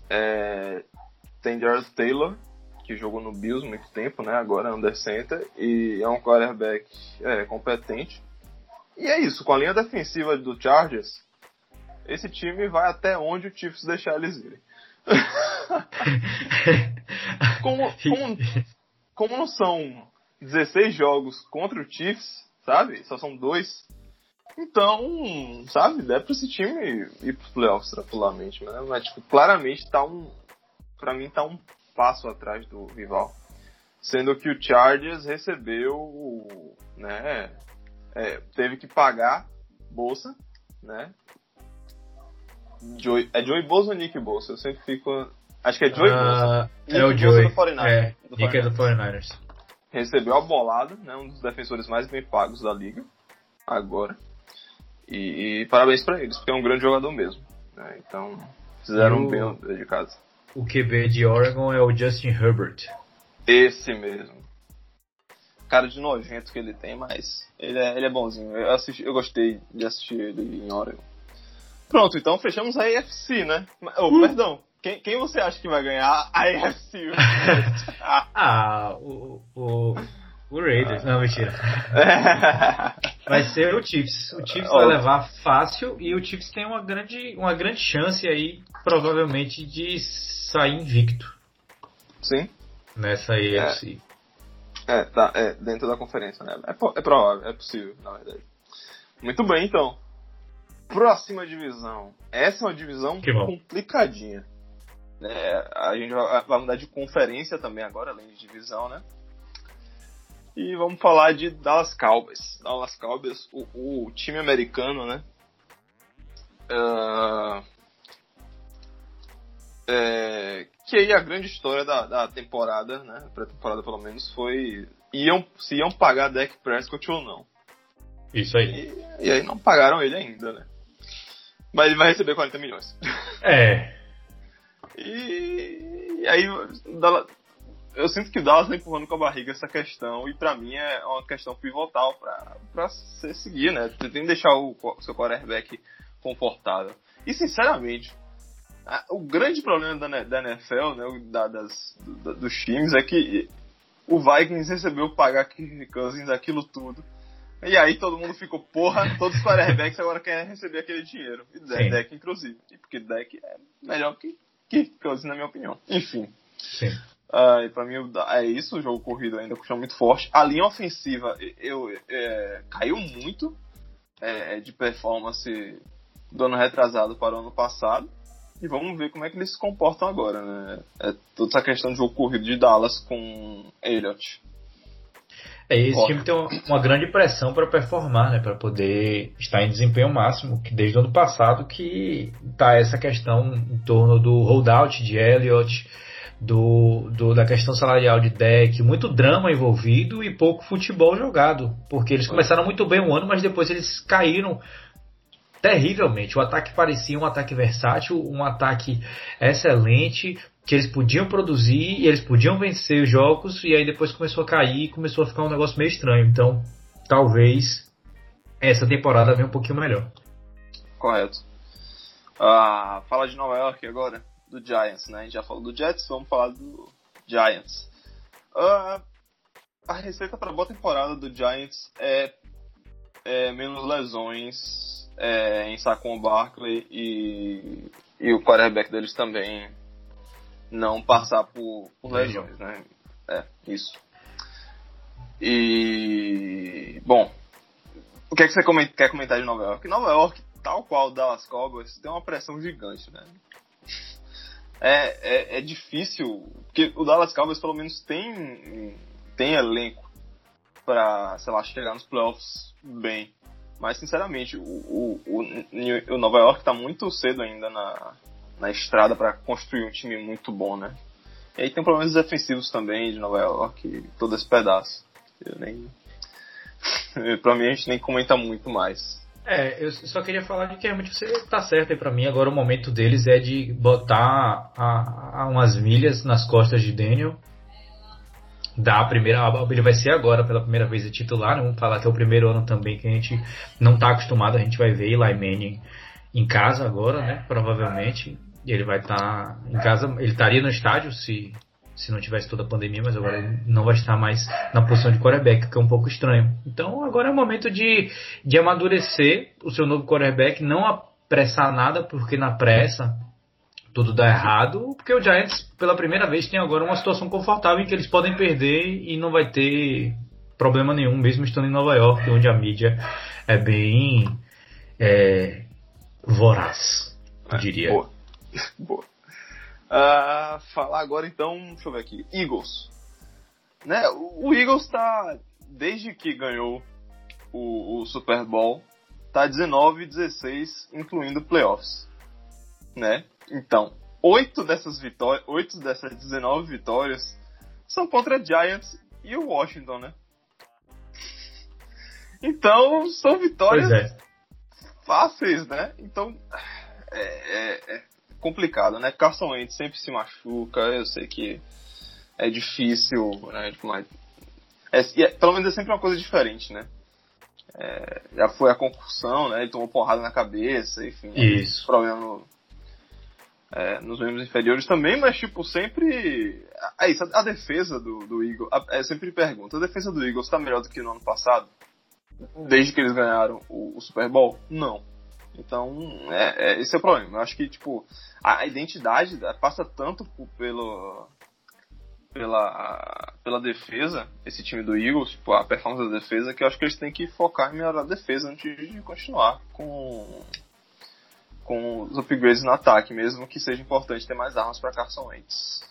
tem Jared Taylor, que jogou no Bills há muito tempo, né? Agora é under center. E é um quarterback competente. E é isso, com a linha defensiva do Chargers, esse time vai até onde o Chiefs deixar eles irem. como não são 16 jogos contra o Chiefs, sabe? Só são 2. Então, sabe, dá pra esse time ir pros playoffs tranquilamente, né? Mas, tipo, claramente pra mim tá um passo atrás do rival. Sendo que o Chargers recebeu, né, teve que pagar bolsa, né? Joey Bosa ou Nick Bosa? Eu sempre fico... Acho que é Joey Bosa. É o Joey. Do 49ers. Nick é do 49ers. Recebeu a bolada, né? Um dos defensores mais bem pagos da liga. Agora. E parabéns pra eles, porque é um grande jogador mesmo. Né? Então, fizeram bem o de casa. O QB de Oregon é o Justin Herbert. Esse mesmo. Cara de nojento que ele tem, mas ele é bonzinho. Eu gostei de assistir ele em Oregon. Pronto, então fechamos a AFC, né? Perdão. Quem você acha que vai ganhar a AFC? O Raiders. Não, mentira. Vai ser o Chiefs. O Chiefs vai levar fácil e o Chiefs tem uma grande chance aí, provavelmente, de sair invicto. Sim. Nessa AFC. Dentro da conferência, né? É provável, é possível, na verdade. Muito bem, então. Próxima divisão. Essa é uma divisão complicadinha. A gente vai mudar de conferência também agora, além de divisão, né? E vamos falar de Dallas Cowboys. Dallas Cowboys, o time americano, né? Que aí a grande história da temporada, né? Pré-temporada pelo menos, foi se iam pagar Dak Prescott ou não. Isso aí. E aí não pagaram ele ainda, né? Mas ele vai receber 40 milhões. E aí eu sinto que o Dallas está empurrando com a barriga essa questão, e pra mim é uma questão pivotal pra você seguir, né? Você tem que deixar o seu quarterback confortável. E sinceramente, o grande problema da NFL, né, dos times, é que o Vikings recebeu pagar Kirk Cousins aquilo tudo. E aí todo mundo ficou, todos os quarterbacks agora querem receber aquele dinheiro. E Dak, inclusive. Porque Dak é melhor que Kirk Cousins, na minha opinião. Enfim. Sim. E pra mim é isso, o jogo corrido ainda continua muito forte. A linha ofensiva caiu muito de performance do ano retrasado para o ano passado. E vamos ver como é que eles se comportam agora, né? Toda essa questão de jogo corrido de Dallas com Elliott. Esse time tem uma grande pressão para performar, né? Para poder estar em desempenho máximo, que desde o ano passado que tá essa questão em torno do holdout de Elliott, da questão salarial de Dak, muito drama envolvido e pouco futebol jogado, porque eles começaram muito bem um ano, mas depois eles caíram terrivelmente. O ataque parecia um ataque versátil, um ataque excelente, que eles podiam produzir e eles podiam vencer os jogos, e aí depois começou a cair e começou a ficar um negócio meio estranho. Então, talvez essa temporada venha um pouquinho melhor. Correto. Fala de Nova York agora, do Giants, né? A gente já falou do Jets, vamos falar do Giants. A receita para a boa temporada do Giants é menos lesões em Saquon Barkley e o quarterback deles também não passar por lesões, né? Isso. E bom, o que é que você quer comentar de Nova York? Nova York, tal qual o Dallas Cowboys, tem uma pressão gigante, né? É difícil, porque o Dallas Cowboys pelo menos tem elenco pra, sei lá, chegar nos playoffs bem. Mas sinceramente, o Nova York tá muito cedo ainda na estrada para construir um time muito bom, né? E aí tem problemas defensivos também de Nova York, todo esse pedaço. Pra mim a gente nem comenta muito mais. Eu só queria falar de que realmente você tá certo aí pra mim. Agora o momento deles é de botar umas milhas nas costas de Daniel. Ele vai ser agora pela primeira vez de titular, né? Vamos falar que é o primeiro ano também que a gente não tá acostumado. A gente vai ver Eli Manning em casa agora, né? Provavelmente. Ele vai estar em casa, ele estaria no estádio se não tivesse toda a pandemia, mas agora ele não vai estar mais na posição de quarterback, que é um pouco estranho. Então agora é o momento de amadurecer o seu novo quarterback, não apressar nada, porque na pressa tudo dá errado, porque o Giants pela primeira vez tem agora uma situação confortável em que eles podem perder e não vai ter problema nenhum, mesmo estando em Nova York, onde a mídia é bem voraz, eu diria. Boa. Boa. Falar agora então, deixa eu ver aqui, Eagles. Né? O Eagles tá, desde que ganhou o Super Bowl, tá 19-16, incluindo playoffs. Né? Então, 8 dessas 19 vitórias são contra Giants e o Washington, né? Então, são vitórias fáceis, né? Então, é complicado, né? Carson Wentz sempre se machuca, eu sei que é difícil, né? Pelo menos é sempre uma coisa diferente, né? Já foi a concussão, né? Ele tomou porrada na cabeça, enfim. Isso. Problema nos membros inferiores também, mas tipo, sempre... a defesa do Eagles... Eu sempre pergunto, a defesa do Eagles tá melhor do que no ano passado? Desde que eles ganharam o Super Bowl? Não. Então, esse é o problema. Eu acho que, tipo, a identidade passa tanto pela defesa, esse time do Eagles, tipo, a performance da defesa, que eu acho que eles têm que focar em melhorar a defesa antes de continuar com os upgrades no ataque, mesmo que seja importante ter mais armas para Carson Wentz.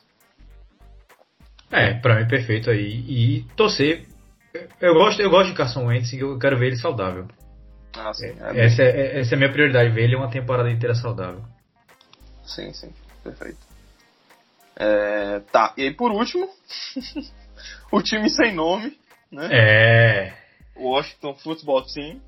Pra mim perfeito aí. E torcer. Eu gosto de Carson Wentz e eu quero ver ele saudável. Sim, essa é a minha prioridade, ver ele uma temporada inteira saudável. Sim, perfeito. E aí por último, o time sem nome, né? O Washington Football Team.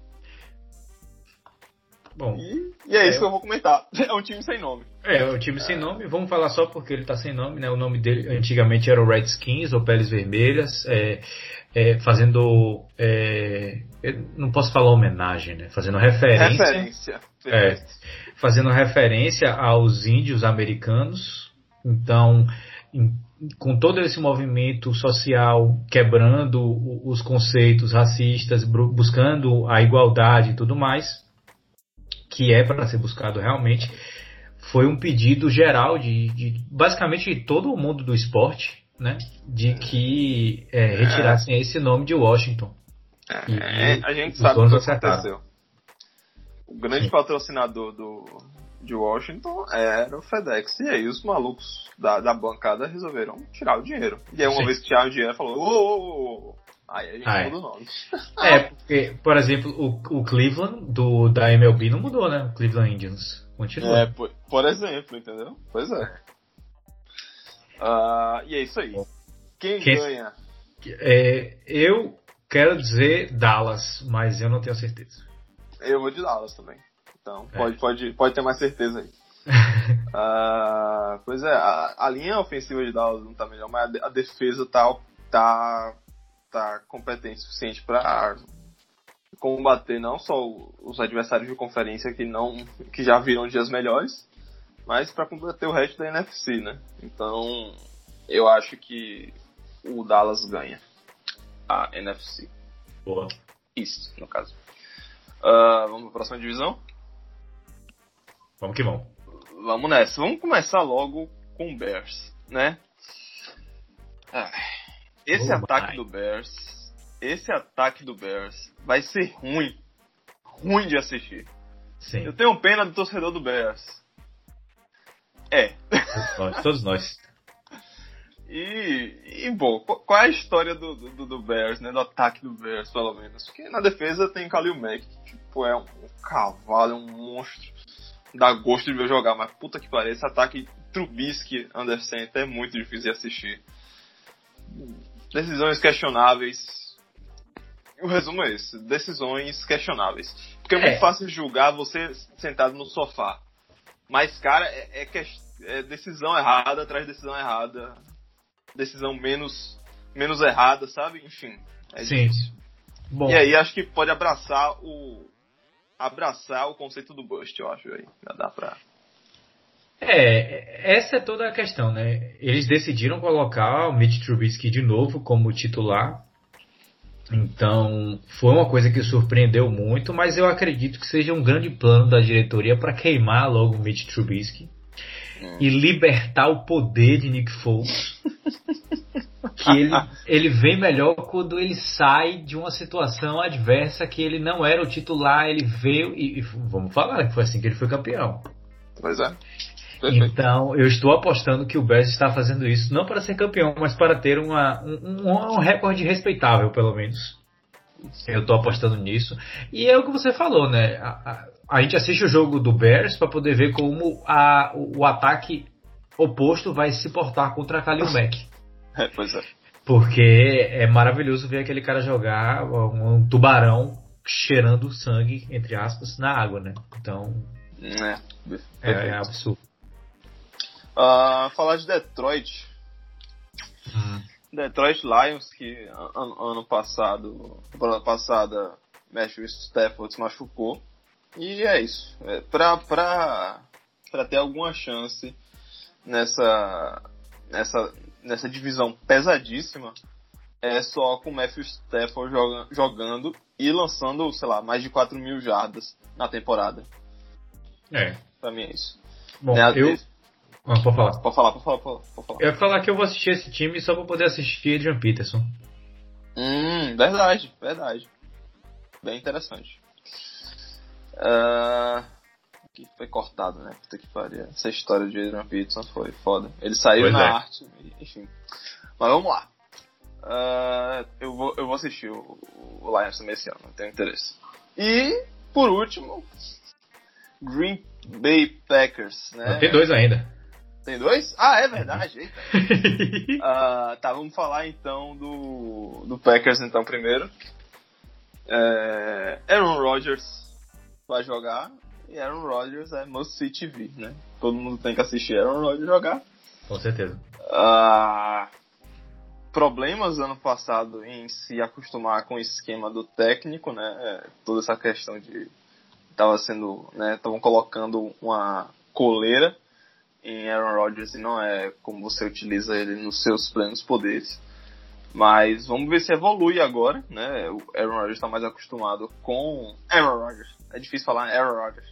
Bom, e é isso que eu vou comentar. É um time sem nome. O time sem nome. Vamos falar só porque ele tá sem nome, né? O nome dele antigamente era o Redskins, ou Peles Vermelhas, fazendo... eu não posso falar homenagem, né? Fazendo referência. Fazendo referência aos índios americanos. Então, com todo esse movimento social, quebrando os conceitos racistas, buscando a igualdade e tudo mais, que é para ser buscado realmente, foi um pedido geral de basicamente de todo o mundo do esporte, né, de que retirassem esse nome de Washington. A gente sabe o que aconteceu. O grande patrocinador de Washington era o FedEx. E aí os malucos da bancada resolveram tirar o dinheiro. E aí uma vez que tiraram o dinheiro, falou... Aí a gente muda o nome. Porque, por exemplo, o Cleveland da MLB não mudou, né? O Cleveland Indians continua. Por exemplo, entendeu? Pois é. E é isso aí. Quem ganha? Eu quero dizer Dallas, mas eu não tenho certeza. Eu vou de Dallas também. Então, pode ter mais certeza aí. Pois é, a linha ofensiva de Dallas não tá melhor, mas a defesa tá competente o suficiente para combater não só os adversários de conferência que já viram dias melhores, mas para combater o resto da NFC, né? Então, eu acho que o Dallas ganha a NFC. Boa. Isso, no caso. Vamos para a próxima divisão? Vamos que vamos. Vamos nessa. Vamos começar logo com o Bears, né? Esse ataque do Bears vai ser ruim de assistir. Sim. Eu tenho pena do torcedor do Bears. Todos nós. Bom, qual é a história do Bears, né? Do ataque do Bears, pelo menos? Porque na defesa tem Khalil Mack, que tipo, é um cavalo, é um monstro. Dá gosto de ver jogar, mas puta que pariu, esse ataque Trubisky, under center, é muito difícil de assistir. Decisões questionáveis. O resumo é esse, decisões questionáveis. Porque é muito fácil julgar você sentado no sofá. Mas, cara, é decisão errada atrás de decisão errada. Decisão menos errada, sabe? Enfim, difícil. Bom. E aí acho que pode abraçar o conceito do bust, eu acho. Aí. Já dá pra... Essa é toda a questão, né? Eles decidiram colocar o Mitch Trubisky de novo como titular. Então, foi uma coisa que surpreendeu muito, mas eu acredito que seja um grande plano da diretoria para queimar logo o Mitch Trubisky e libertar o poder de Nick Foles que ele vem melhor quando ele sai de uma situação adversa que ele não era o titular, ele veio e vamos falar que foi assim que ele foi campeão. Pois é. Perfeito. Então, eu estou apostando que o Bears está fazendo isso não para ser campeão, mas para ter um recorde respeitável, pelo menos. Eu estou apostando nisso. E é o que você falou, né? A gente assiste o jogo do Bears para poder ver como o ataque oposto vai se portar contra a Khalil Mack. Pois é. Porque é maravilhoso ver aquele cara jogar um tubarão cheirando sangue, entre aspas, na água, né? Então, é absurdo. Falar de Detroit. Detroit Lions, que ano passado, temporada passada, Matthew Stafford se machucou. E é isso. Pra ter alguma chance nessa divisão pesadíssima, é só com o Matthew Stafford jogando e lançando, sei lá, mais de 4.000 jardas na temporada. Pra mim é isso. Bom, pode falar. Pode falar. Eu ia falar que eu vou assistir esse time só pra poder assistir Adrian Peterson. Verdade. Bem interessante. Que foi cortado, né? Puta que pariu. Essa história de Adrian Peterson foi foda. Ele saiu na arte, enfim. Mas vamos lá. Eu vou assistir o Lions também esse ano, não tenho interesse. E, por último, Green Bay Packers, né? Tem 2 ainda. Tem 2? Ah, é verdade. Eita. Vamos falar então do Packers então primeiro. Aaron Rodgers vai jogar. E Aaron Rodgers é must see TV, né? Todo mundo tem que assistir Aaron Rodgers jogar. Com certeza. Problemas ano passado em se acostumar com o esquema do técnico, né? Toda essa questão de estavam colocando uma coleira em Aaron Rodgers e não é como você utiliza ele nos seus plenos poderes. Mas vamos ver se evolui agora, né? O Aaron Rodgers está mais acostumado com Aaron Rodgers. É difícil falar Aaron Rodgers.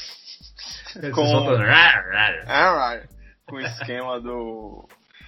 Com o esquema do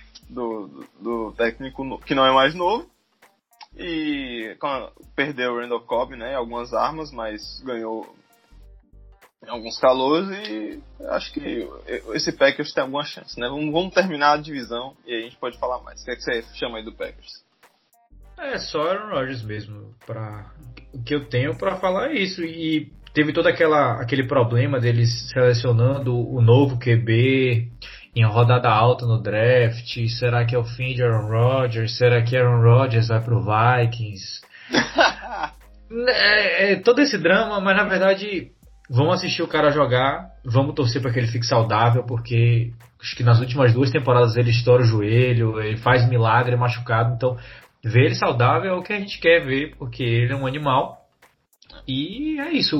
técnico que não é mais novo. E perdeu o Randall Cobb, né? Algumas armas, mas ganhou alguns calouros e acho que esse Packers tem alguma chance, né? Vamos terminar a divisão e aí a gente pode falar mais. O que é que você chama aí do Packers? É só Aaron Rodgers mesmo. O que eu tenho pra falar é isso. E teve todo aquele problema deles selecionando o novo QB em rodada alta no draft. Será que é o fim de Aaron Rodgers? Será que Aaron Rodgers vai pro Vikings? Todo esse drama, mas na verdade vamos assistir o cara jogar, vamos torcer para que ele fique saudável, porque acho que nas últimas 2 temporadas ele estoura o joelho, ele faz milagre machucado, então ver ele saudável é o que a gente quer ver, porque ele é um animal. E é isso,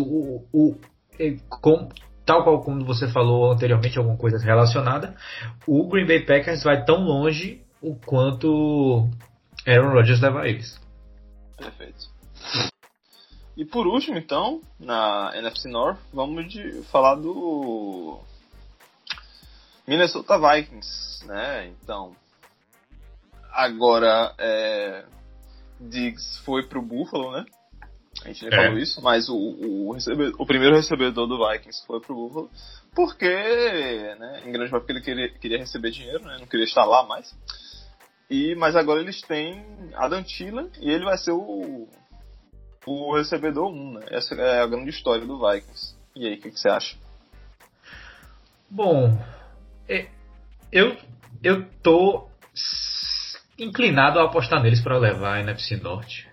tal qual como você falou anteriormente, alguma coisa relacionada, o Green Bay Packers vai tão longe o quanto Aaron Rodgers leva eles. Perfeito. E por último, então, na NFC North, vamos falar do Minnesota Vikings, né? Então, agora Diggs foi pro Buffalo, né? A gente nem falou isso, mas o primeiro recebedor do Vikings foi pro Buffalo, porque, né, em grande parte porque ele queria receber dinheiro, né? Não queria estar lá mais. Mas agora eles têm Adam Thielen e ele vai ser o recebedor 1, né? Essa é a grande história do Vikings. E aí, o que você acha? Bom, eu tô inclinado a apostar neles para levar a NFC Norte.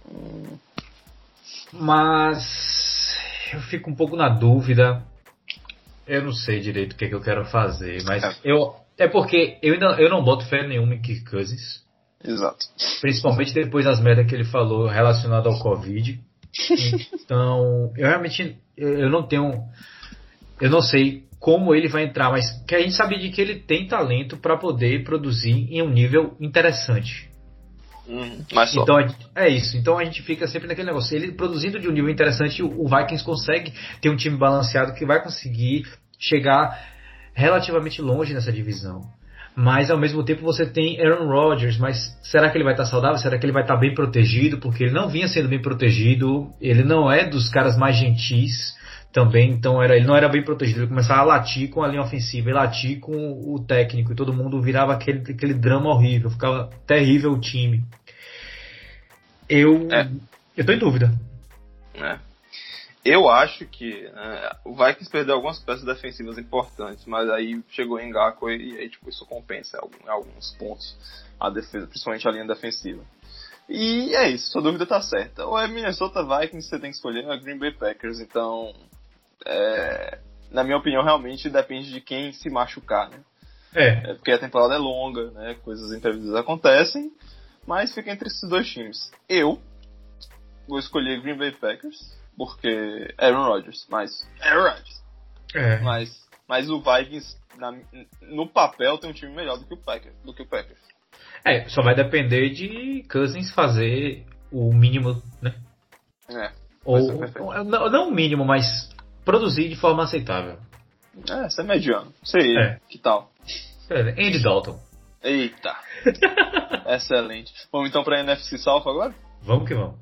Mas eu fico um pouco na dúvida. Eu não sei direito o que eu quero fazer, mas porque eu não boto fé nenhuma em Kirk Cousins. Exato. Principalmente depois das merdas que ele falou relacionado ao Covid. Então, eu realmente eu não sei como ele vai entrar, mas que a gente sabe de que ele tem talento para poder produzir em um nível interessante. Mas só. Então é isso. Então a gente fica sempre naquele negócio. Ele produzindo de um nível interessante, o Vikings consegue ter um time balanceado que vai conseguir chegar relativamente longe nessa divisão. Mas ao mesmo tempo você tem Aaron Rodgers, mas será que ele vai estar saudável? Será que ele vai estar bem protegido? Porque ele não vinha sendo bem protegido, ele não é dos caras mais gentis também, então ele não era bem protegido, ele começava a latir com a linha ofensiva, e latir com o técnico, e todo mundo virava aquele drama horrível, ficava terrível o time. Eu tô em dúvida. Eu acho que o Vikings perdeu algumas peças defensivas importantes, mas aí chegou em Ngakoue e aí tipo, isso compensa em alguns pontos a defesa, principalmente a linha defensiva. E é isso, sua dúvida tá certa. Ou é Minnesota Vikings, você tem que escolher, ou é Green Bay Packers. Então, na minha opinião, realmente depende de quem se machucar, né? Porque a temporada é longa, né? Coisas imprevistas acontecem, mas fica entre esses dois times. Eu vou escolher Green Bay Packers, porque Aaron Rodgers, mas o Vikings no papel tem um time melhor do que o Packers. Só vai depender de Cousins fazer o mínimo, né? Ou não o mínimo, mas produzir de forma aceitável. Ser mediano. Sei, que tal? Andy Dalton. Eita. Excelente. Vamos então pra NFC South agora? Vamos que vamos.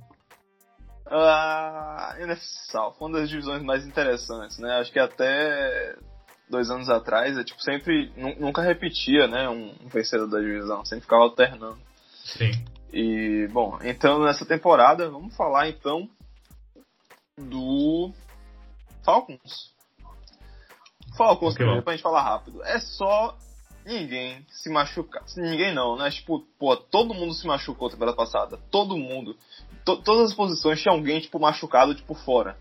A NFC South, uma das divisões mais interessantes, né? Acho que até 2 anos atrás, sempre, nunca repetia, né? Um vencedor da divisão, sempre ficava alternando. Sim. E, bom, então nessa temporada, vamos falar então do Falcons. Primeiro, pra gente falar rápido. É só ninguém se machucar. Ninguém não, né? Todo mundo se machucou na temporada passada. Todo mundo. Todas as posições tinha alguém, machucado, fora.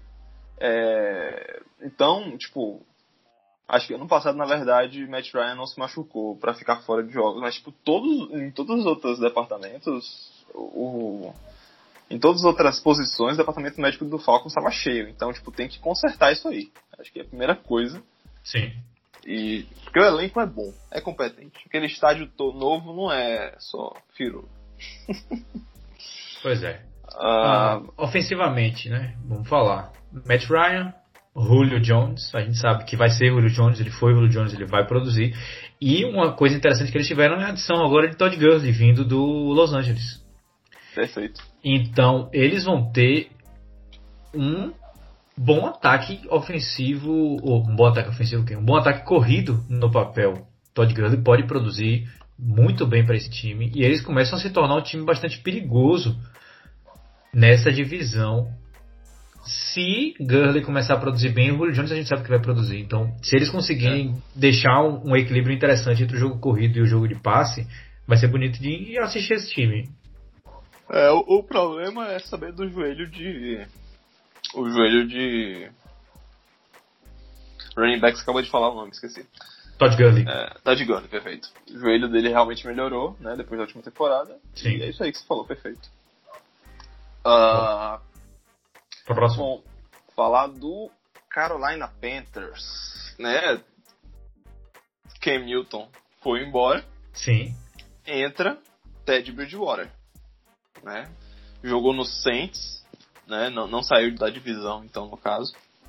Então, acho que ano passado, na verdade, Matt Ryan não se machucou pra ficar fora de jogos. Mas, em todos os outros departamentos, em todas as outras posições, o departamento médico do Falcons estava cheio. Então, tem que consertar isso aí. Acho que é a primeira coisa. Sim. Porque o elenco é bom, é competente. Aquele estádio novo não é só firu. Pois é. Ofensivamente, né? Vamos falar. Matt Ryan, Julio Jones. A gente sabe que vai ser Julio Jones. Ele foi Julio Jones, ele vai produzir. E uma coisa interessante que eles tiveram é a adição agora de Todd Gurley, vindo do Los Angeles. Perfeito. Então, eles vão ter um bom ataque ofensivo, um bom ataque corrido no papel. Todd Gurley pode produzir muito bem para esse time, e eles começam a se tornar um time bastante perigoso nessa divisão. Se Gurley começar a produzir bem, o Julio Jones a gente sabe que vai produzir. Então, se eles conseguirem deixar um equilíbrio interessante entre o jogo corrido e o jogo de passe, vai ser bonito de assistir esse time. O problema é saber do joelho de running back, você acabou de falar o nome, esqueci. Todd Gurley. Todd Gurley, perfeito. O joelho dele realmente melhorou, né, depois da última temporada. Sim. E é isso aí que você falou, perfeito. Próximo. Bom, falar do Carolina Panthers, né? Cam Newton foi embora. Sim. Entra Teddy Bridgewater, né? Jogou no Saints, né? Não saiu da divisão, então, no caso.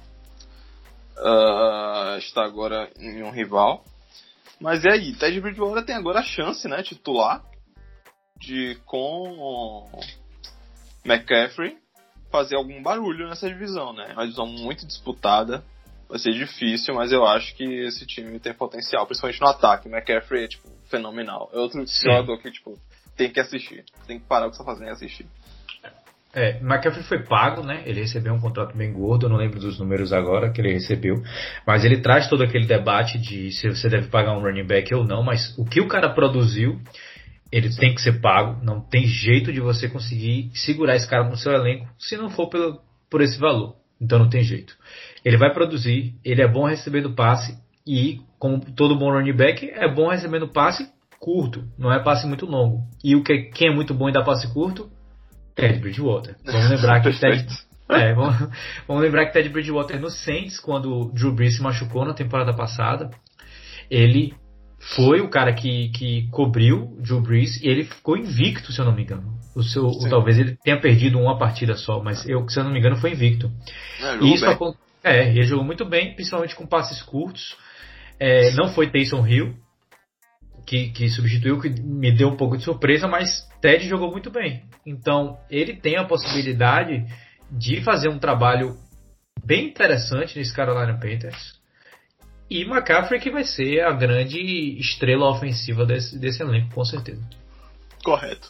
Está agora em um rival. Mas e aí? Teddy Bridgewater tem agora a chance, né? Titular de, com McCaffrey, fazer algum barulho nessa divisão, né? Uma divisão muito disputada. Vai ser difícil, mas eu acho que esse time tem potencial, principalmente no ataque. McCaffrey é, fenomenal. É outro jogador que, tem que assistir. Tem que parar o que você está fazendo e assistir. McCaffrey foi pago, né? Ele recebeu um contrato bem gordo, eu não lembro dos números agora que ele recebeu, mas ele traz todo aquele debate de se você deve pagar um running back ou não, mas o que o cara produziu, ele tem que ser pago, não tem jeito de você conseguir segurar esse cara no seu elenco se não for por esse valor, então não tem jeito. Ele vai produzir, ele é bom recebendo passe e, como todo bom running back, é bom recebendo passe curto, não é passe muito longo. E quem é muito bom em dar passe curto? Teddy Bridgewater. Vamos lembrar que vamos lembrar que Teddy Bridgewater no Saints, quando o Drew Brees se machucou na temporada passada, ele foi o cara que cobriu o Drew Brees e ele ficou invicto, se eu não me engano. Talvez ele tenha perdido uma partida só, mas se eu não me engano foi invicto. Ele jogou muito bem, principalmente com passes curtos. Não foi Taysom Hill. que substituiu, que me deu um pouco de surpresa, mas Ted jogou muito bem. Então, ele tem a possibilidade de fazer um trabalho bem interessante nesse Carolina Panthers. E McCaffrey que vai ser a grande estrela ofensiva desse elenco, com certeza. Correto.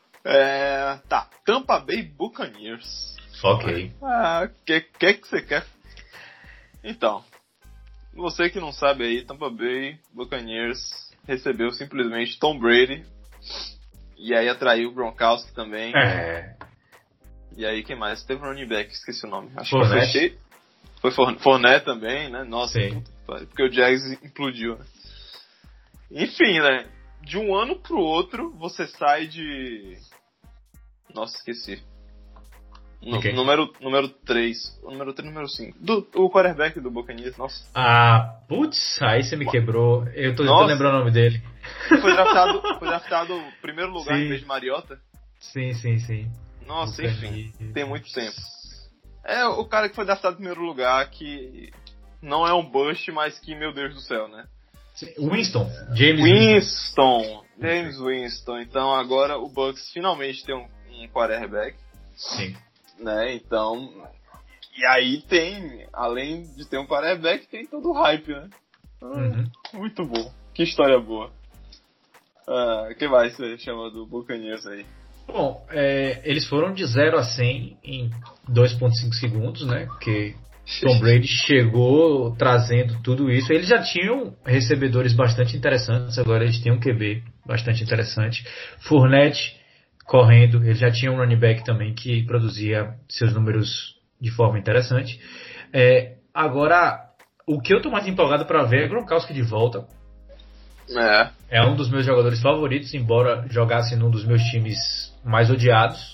Tá, Tampa Bay Buccaneers. Ok. Que você quer? Então, você que não sabe aí, Tampa Bay Buccaneers recebeu simplesmente Tom Brady. E aí atraiu o Gronkowski também. E aí quem mais? Teve um running back, esqueci o nome. Acho Fournette. que foi Fournette também, né? Nossa, Sim. porque o Jags implodiu, né? Enfim, né? De um ano pro outro, você sai de... Nossa, esqueci. Okay. Número 3. O número 3 e número 5. O quarterback do Buccaneers, nossa. Putz, aí você me quebrou. Eu tô lembrando o nome dele. Foi draftado primeiro lugar Sim. em vez de Mariota? Sim. Nossa, enfim, tem muito tempo. É o cara que foi draftado em primeiro lugar, que não é um bust, mas que, meu Deus do céu, né? James Winston. Então agora o Bucks finalmente tem um quarterback. Sim. Né, então... E aí tem, além de ter um quarterback, tem todo o hype, né? Muito bom. Que história boa. O que mais você chama do Buccaneers aí? Bom, eles foram de 0 a 100 em 2.5 segundos, né? Porque Tom Brady chegou trazendo tudo isso. Eles já tinham recebedores bastante interessantes, agora eles têm um QB bastante interessante. Fournette correndo, eles já tinham um running back também que produzia seus números de forma interessante. Agora, o que eu tô mais empolgado para ver é Gronkowski de volta. É um dos meus jogadores favoritos, embora jogasse num dos meus times mais odiados.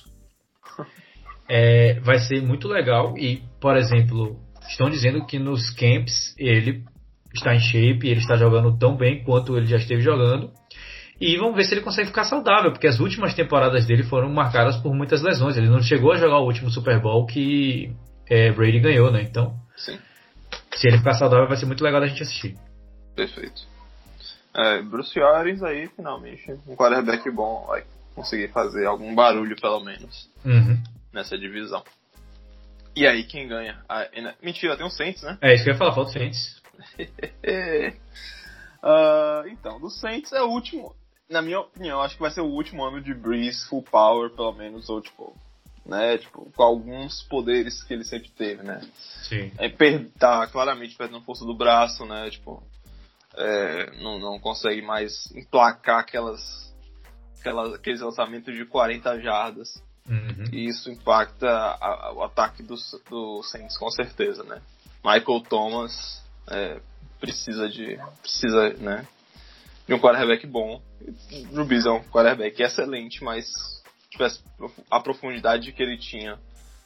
Vai ser muito legal e, por exemplo, estão dizendo que nos camps ele está em shape, ele está jogando tão bem quanto ele já esteve jogando. E vamos ver se ele consegue ficar saudável, porque as últimas temporadas dele foram marcadas por muitas lesões. Ele não chegou a jogar o último Super Bowl que Brady ganhou, né? Então, sim. Se ele ficar saudável vai ser muito legal da gente assistir. Perfeito. Bruce Arians aí, finalmente, um quarterback bom, vai conseguir fazer algum barulho, pelo menos, nessa divisão. E aí, quem ganha? Mentira, tem o Saints, né? É isso que eu ia falar, falta o Saints. Então, do Saints é o último, na minha opinião, acho que vai ser o último ano de Breeze full power, pelo menos, ou né, com alguns poderes que ele sempre teve, né? Sim. Tá claramente perdendo força do braço, né? Não consegue mais emplacar aqueles lançamentos de 40 jardas. E isso impacta o ataque do Saints, com certeza, né? Michael Thomas precisa, né, de um quarterback bom. Drew Brees é um quarterback excelente, mas se tivesse a profundidade que ele tinha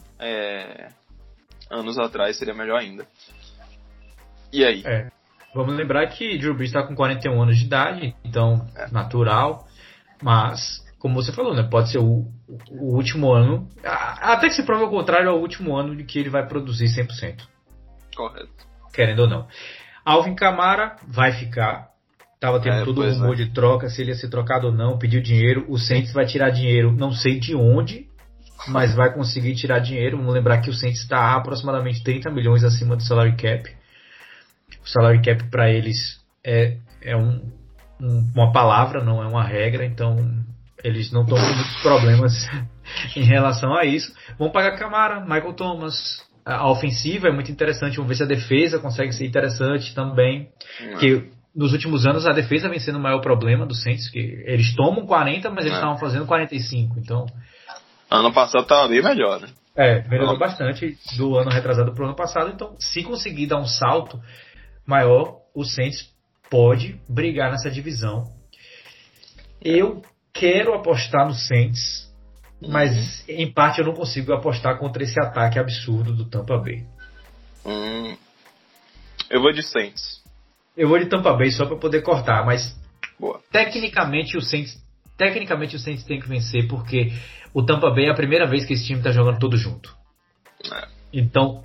anos atrás, seria melhor ainda. E aí? Vamos lembrar que Drew Brees está com 41 anos de idade, então natural, mas, como você falou, né, pode ser o último ano, até que se prove ao contrário, é o último ano de que ele vai produzir 100%. Correto. Querendo ou não. Alvin Kamara vai ficar. Tava tendo todo o rumor de troca, se ele ia ser trocado ou não, pediu dinheiro. O Saints vai tirar dinheiro, não sei de onde, mas vai conseguir tirar dinheiro. Vamos lembrar que o Saints está aproximadamente 30 milhões acima do salary cap. O salary cap para eles é uma palavra, não é uma regra, então eles não estão com muitos problemas em relação a isso. Vão pagar Kamara, Michael Thomas. A ofensiva é muito interessante, vamos ver se a defesa consegue ser interessante também. Porque nos últimos anos a defesa vem sendo o maior problema do Saints, que eles tomam 40, mas eles estavam fazendo 45, então... Ano passado estava bem melhor, né? Melhorou bastante do ano retrasado para o ano passado, então se conseguir dar um salto maior, o Saints pode brigar nessa divisão. Eu quero apostar no Saints, mas em parte eu não consigo apostar contra esse ataque absurdo do Tampa Bay. Eu vou de Saints. Eu vou de Tampa Bay só para poder cortar, mas boa. Tecnicamente o Saints tem que vencer, porque o Tampa Bay é a primeira vez que esse time está jogando todo junto. Então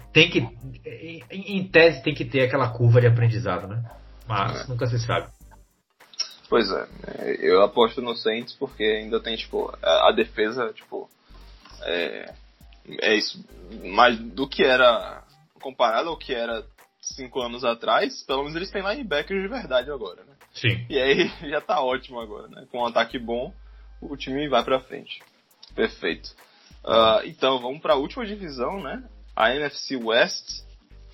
em tese tem que ter aquela curva de aprendizado, né? Mas nunca se sabe. Pois é, eu aposto no Saints porque ainda tem, tipo, a defesa, tipo, é isso, mas do que era, comparado ao que era 5 anos atrás, pelo menos eles têm linebackers de verdade agora, né? Sim. E aí já tá ótimo agora, né? Com um ataque bom, o time vai pra frente. Perfeito. Então, vamos pra última divisão, né? A NFC West.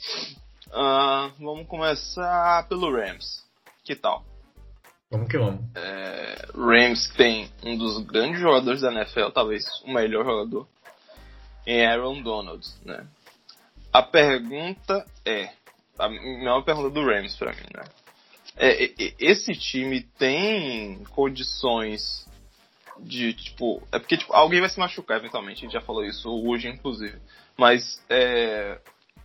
Vamos começar pelo Rams. Que tal? Vamos que vamos. Rams tem um dos grandes jogadores da NFL, talvez o melhor jogador, em Aaron Donald, né? A pergunta a melhor pergunta do Rams pra mim, né? Esse time tem condições de, tipo... É porque, tipo, alguém vai se machucar eventualmente, a gente já falou isso hoje, inclusive. Mas é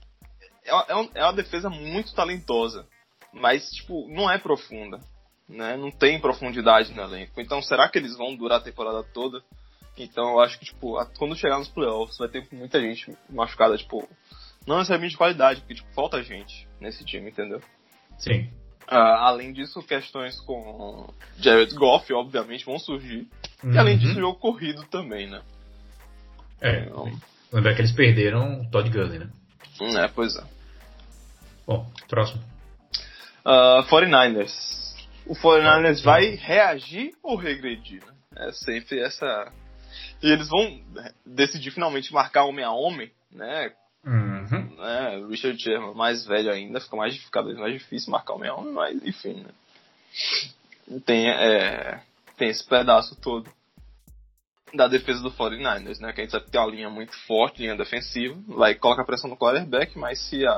uma defesa muito talentosa, mas, tipo, não é profunda, né? Não tem profundidade no elenco. Então, será que eles vão durar a temporada toda? Então, eu acho que, tipo, quando chegar nos playoffs, vai ter muita gente machucada, tipo... Não necessariamente de qualidade, porque, tipo, falta gente nesse time, entendeu? Sim. Além disso, questões com Jared Goff, obviamente, vão surgir. E além disso, o jogo corrido também, né? Lembrar que eles perderam o Todd Gurley, né? Pois é. Bom, próximo. 49ers. O 49ers vai reagir ou regredir, né? É sempre essa... E eles vão decidir finalmente marcar homem a homem, né? O Richard Sherman, mais velho ainda, fica cada vez mais difícil marcar homem a homem, mas enfim, né? Tem esse pedaço todo da defesa do 49ers, né? Que a gente sabe que tem uma linha muito forte, linha defensiva, vai colocar pressão no quarterback, mas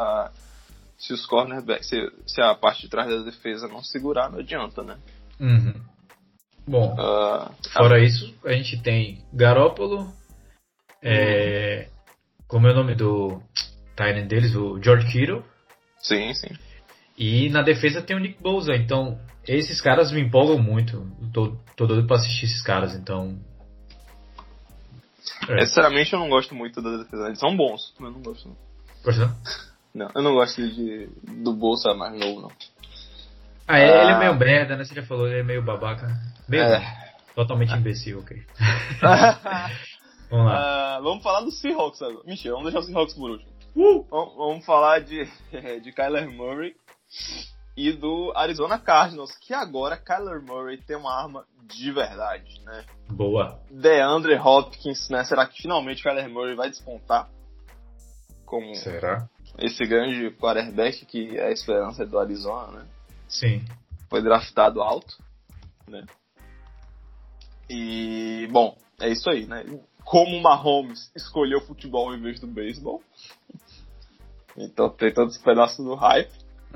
se os cornerbacks, se a parte de trás da defesa não segurar, não adianta, né? Bom, fora isso, a gente tem Garoppolo, como é o nome do tight end deles, o George Kittle. Sim, sim. E na defesa tem o Nick Bosa, então esses caras me empolgam muito. Tô doido pra assistir esses caras, então... Sinceramente, eu não gosto muito da defesa. Eles são bons, mas eu não gosto. Não, eu não gosto do Bolsa mais novo, não. Ele é meio merda, né? Você já falou, ele é meio babaca. Totalmente imbecil, ok. Vamos lá. Vamos falar do Seahawks agora. Mentira, vamos deixar o Seahawks por último. Vamos falar de Kyler Murray e do Arizona Cardinals, que agora Kyler Murray tem uma arma de verdade, né? Boa. DeAndre Hopkins, né? Será que finalmente Kyler Murray vai despontar como esse grande quarterback que é a esperança do Arizona, né? Sim. Foi draftado alto, né? E, bom, é isso aí, né? Como o Mahomes escolheu futebol em vez do beisebol. Então tem todos os pedaços do hype.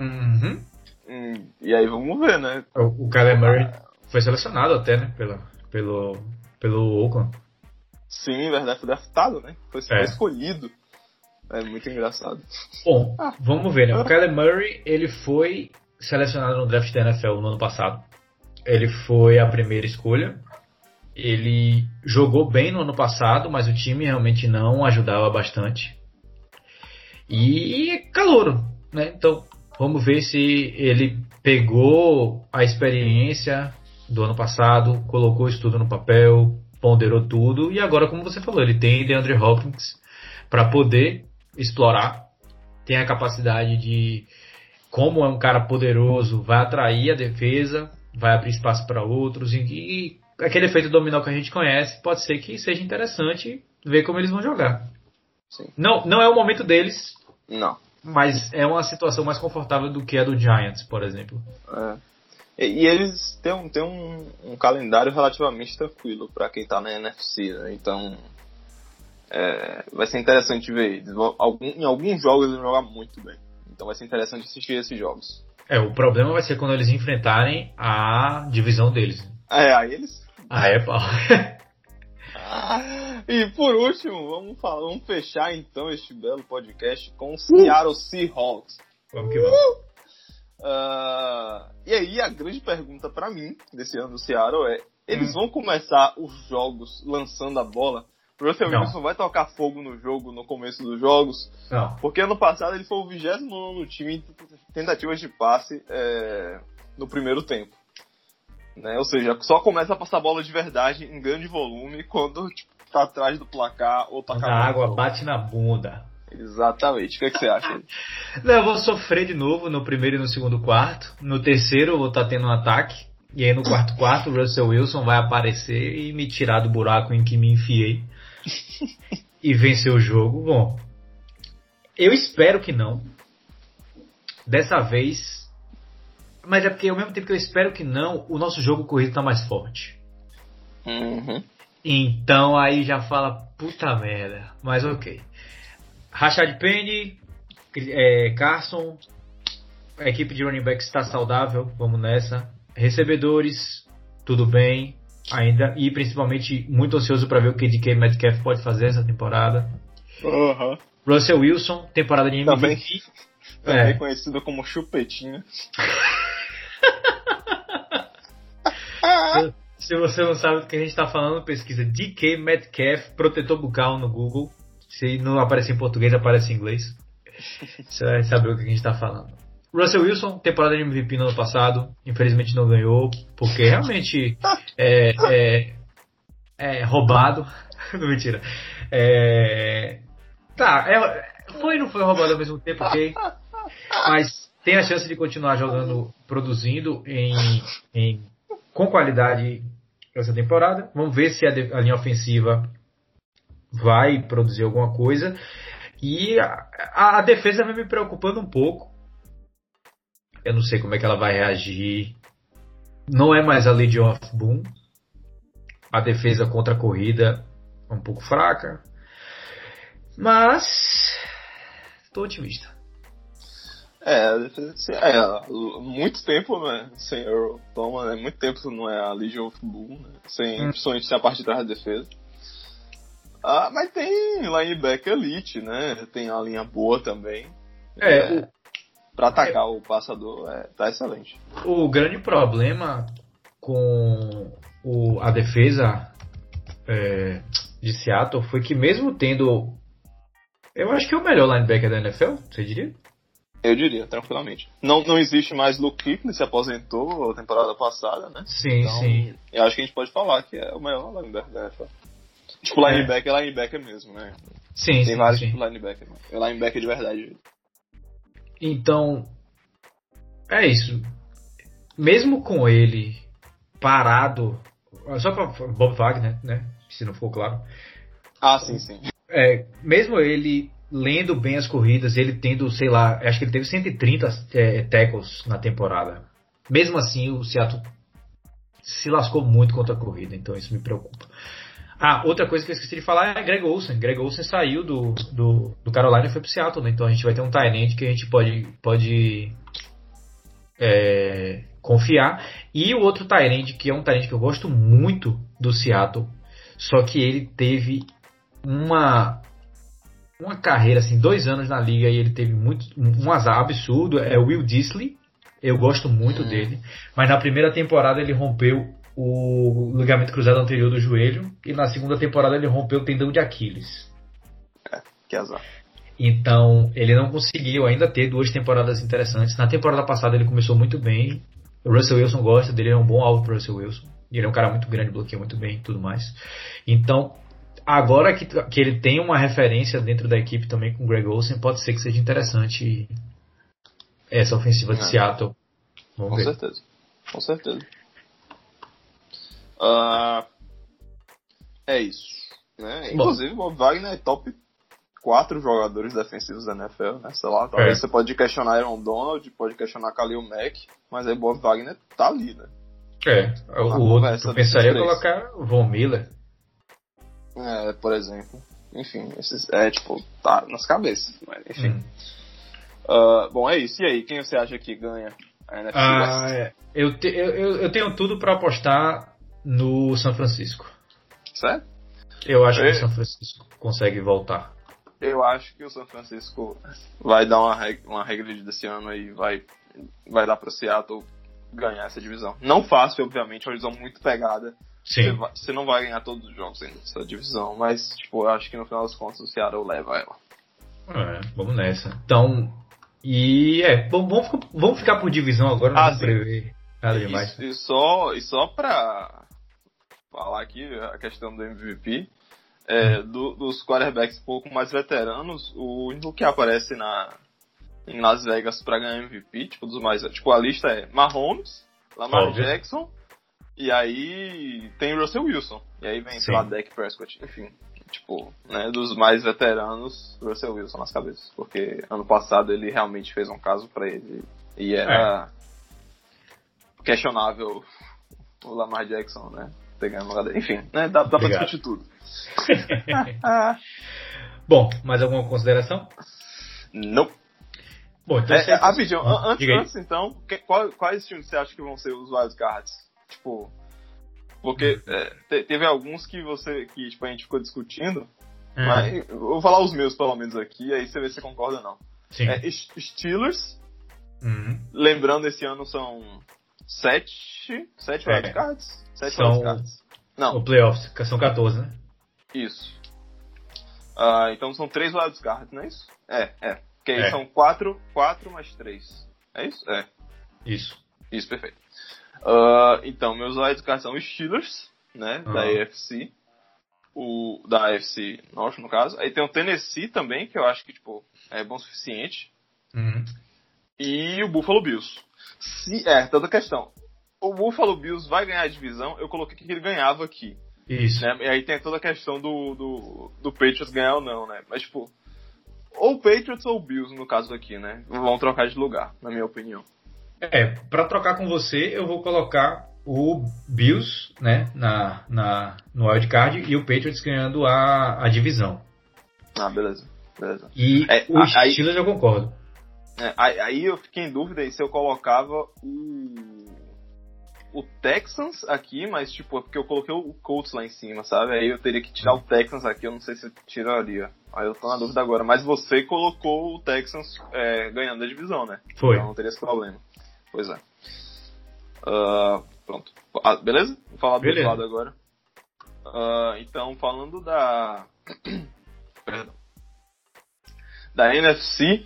E aí vamos ver, né? O Kyler Murray foi selecionado até, né? Pelo Oakland. Sim, verdade, foi draftado, né? Foi escolhido. É muito engraçado. Bom, vamos ver, né? O Kyler Murray, ele foi selecionado no draft da NFL no ano passado. Ele foi a primeira escolha. Ele jogou bem no ano passado, mas o time realmente não ajudava bastante. E é calouro, né? Então, vamos ver se ele pegou a experiência do ano passado, colocou isso tudo no papel, ponderou tudo, e agora, como você falou, ele tem DeAndre Hopkins para poder explorar, tem a capacidade de, como é um cara poderoso, vai atrair a defesa, vai abrir espaço para outros, e aquele efeito dominó que a gente conhece, pode ser que seja interessante ver como eles vão jogar. Sim. Não é o momento deles, não, mas é uma situação mais confortável do que a do Giants, por exemplo. E eles têm um calendário relativamente tranquilo para quem tá na NFC, né? Então vai ser interessante ver eles. Em alguns jogos eles vão jogar muito bem, então vai ser interessante assistir esses jogos. O problema vai ser quando eles enfrentarem a divisão deles. Aí eles... pau. E por último, vamos fechar então este belo podcast com o Seattle Seahawks. Vamos que vamos. E aí a grande pergunta pra mim desse ano do Seattle é: eles vão começar os jogos lançando a bola? O Russell Wilson vai tocar fogo no jogo no começo dos jogos? Não. Porque ano passado ele foi o 29º time em tentativas de passe no primeiro tempo. né? Ou seja, só começa a passar bola de verdade em grande volume quando tipo, tá atrás do placar ou tá quando a água bate na bunda. Exatamente. O que você acha? Não, eu vou sofrer de novo no primeiro e no segundo quarto. No terceiro eu vou estar tendo um ataque. E aí no quarto o Russell Wilson vai aparecer e me tirar do buraco em que me enfiei. E vencer o jogo. Bom, eu espero que não. Dessa vez. Mas é porque ao mesmo tempo que eu espero que não, o nosso jogo corrido tá mais forte. Uhum. Então aí já fala, puta merda. Mas ok. Rashad Penny, Carson, a equipe de running back está saudável, vamos nessa. Recebedores, tudo bem ainda. E principalmente muito ansioso para ver o que DK Metcalf pode fazer essa temporada. Uhum. Russell Wilson, temporada de MVP. Também conhecido como Chupetinha. Se você não sabe do que a gente está falando, pesquisa DK Metcalf, protetor bucal no Google. Se não aparece em português, aparece em inglês. Você vai saber o que a gente está falando. Russell Wilson, temporada de MVP no ano passado. Infelizmente não ganhou, porque realmente é roubado. Não, mentira. Foi e não foi roubado ao mesmo tempo, ok? Mas tem a chance de continuar jogando, produzindo com qualidade essa temporada. Vamos ver se a linha ofensiva vai produzir alguma coisa. E a defesa vem me preocupando um pouco. Eu não sei como é que ela vai reagir. Não é mais a Legion of Boom. A defesa contra a corrida é um pouco fraca. Mas estou otimista. A defesa muito tempo, né? Sem Earl Thomas, né? Muito tempo não é a Legion of Boom, né? Principalmente a parte de trás da defesa. Mas tem linebacker elite, né? Tem a linha boa também. Pra atacar o passador, tá excelente. O grande problema com a defesa de Seattle foi que mesmo tendo... Eu acho que é o melhor linebacker da NFL, você diria? Eu diria, tranquilamente. Não existe mais Luke Kuechly, se aposentou na temporada passada, né? Sim, então, sim. Eu acho que a gente pode falar que é o melhor linebacker da NFL. Tipo, linebacker é linebacker mesmo, né? Sim, tem vários tipos de linebacker. É linebacker de verdade. Então, é isso. Mesmo com ele parado, só para Bob Wagner, né? Se não for claro. Sim. Mesmo ele lendo bem as corridas, ele tendo, sei lá, acho que ele teve 130 tackles na temporada. Mesmo assim, o Seattle se lascou muito contra a corrida, então isso me preocupa. Outra coisa que eu esqueci de falar é Greg Olsen. Greg Olsen saiu do Carolina e foi pro Seattle, né? Então a gente vai ter um tight end que a gente pode confiar. E o outro tight end, que é um tight end que eu gosto muito do Seattle, só que ele teve uma carreira, assim, 2 anos na liga e ele teve um azar absurdo, é o Will Dissly. Eu gosto muito dele, mas na primeira temporada ele rompeu o ligamento cruzado anterior do joelho e na segunda temporada ele rompeu o tendão de Aquiles. Que azar. Então ele não conseguiu ainda ter 2 temporadas interessantes. Na temporada passada ele começou muito bem. O Russell Wilson gosta dele, é um bom alvo pro Russell Wilson. Ele é um cara muito grande, bloqueia muito bem e tudo mais. Então, agora que ele tem uma referência dentro da equipe também com o Greg Olsen, pode ser que seja interessante essa ofensiva de Seattle. Vamos ver. Com certeza. É isso. Né? Inclusive, o Bob Wagner é top 4 jogadores defensivos da NFL, né? Sei lá, talvez você pode questionar Aaron Donald, pode questionar Khalil Mack, mas aí o Bob Wagner tá ali, né? O outro eu pensaria colocar o Von Miller. Por exemplo. Enfim, esses tá nas cabeças. Mas, enfim. Bom, é isso. E aí, quem você acha que ganha a NFC West? Eu tenho tudo pra apostar no São Francisco. Certo? Eu acho que o São Francisco consegue voltar. Eu acho que o São Francisco vai dar uma regra desse ano e vai dar pro Seattle ganhar essa divisão. Não fácil, obviamente, é uma divisão muito pegada. Sim. Você não vai ganhar todos os jogos dessa divisão, mas eu acho que no final das contas o Seattle leva ela. Vamos nessa. Então, vamos ficar por divisão agora, não vamos prever. Nada demais. E só pra falar aqui a questão do MVP, dos quarterbacks um pouco mais veteranos, o único que aparece em Las Vegas pra ganhar MVP, dos mais, a lista é Mahomes, Lamar Jackson, e aí tem Russell Wilson, e aí vem, sei lá, Dak Prescott, enfim, dos mais veteranos, Russell Wilson nas cabeças, porque ano passado ele realmente fez um caso pra ele, e era questionável o Lamar Jackson, né, ter ganhado uma... Enfim, né, dá pra discutir tudo. Bom, mais alguma consideração? Não. Bom, então rapidinho, antes então, quais times você acha que vão ser os wildcards? Porque teve alguns que a gente ficou discutindo, mas eu vou falar os meus pelo menos aqui, aí você vê se você concorda ou não. Sim. Steelers, lembrando, esse ano são 7 wildcards? 7 wildcards. Não. O playoffs, são 14, né? Isso. Então são 3 wildcards, não é isso? Porque aí são 4 mais 3. É isso? Isso, perfeito. Então, meus wildcards são os Steelers, né? Da AFC. Da AFC Norte, no caso. Aí tem o Tennessee também, que eu acho que, é bom o suficiente. E o Buffalo Bills. Toda a questão. O Buffalo Bills vai ganhar a divisão, eu coloquei que ele ganhava aqui. Isso. Né? E aí tem toda a questão do Patriots ganhar ou não, né? Mas, ou Patriots ou Bills, no caso aqui, né? Vão trocar de lugar, na minha opinião. Pra trocar com você, eu vou colocar o Bills, né, no wildcard e o Patriots ganhando a divisão. Beleza. E os Steelers eu concordo. Aí eu fiquei em dúvida se eu colocava o Texans aqui, mas porque eu coloquei o Colts lá em cima, sabe? Aí eu teria que tirar o Texans aqui, eu não sei se eu tiraria. Aí eu tô na dúvida agora, mas você colocou o Texans ganhando a divisão, né? Foi. Então não teria esse problema. Pois é. Pronto. Beleza? Vou falar do outro lado agora. Então, falando da NFC,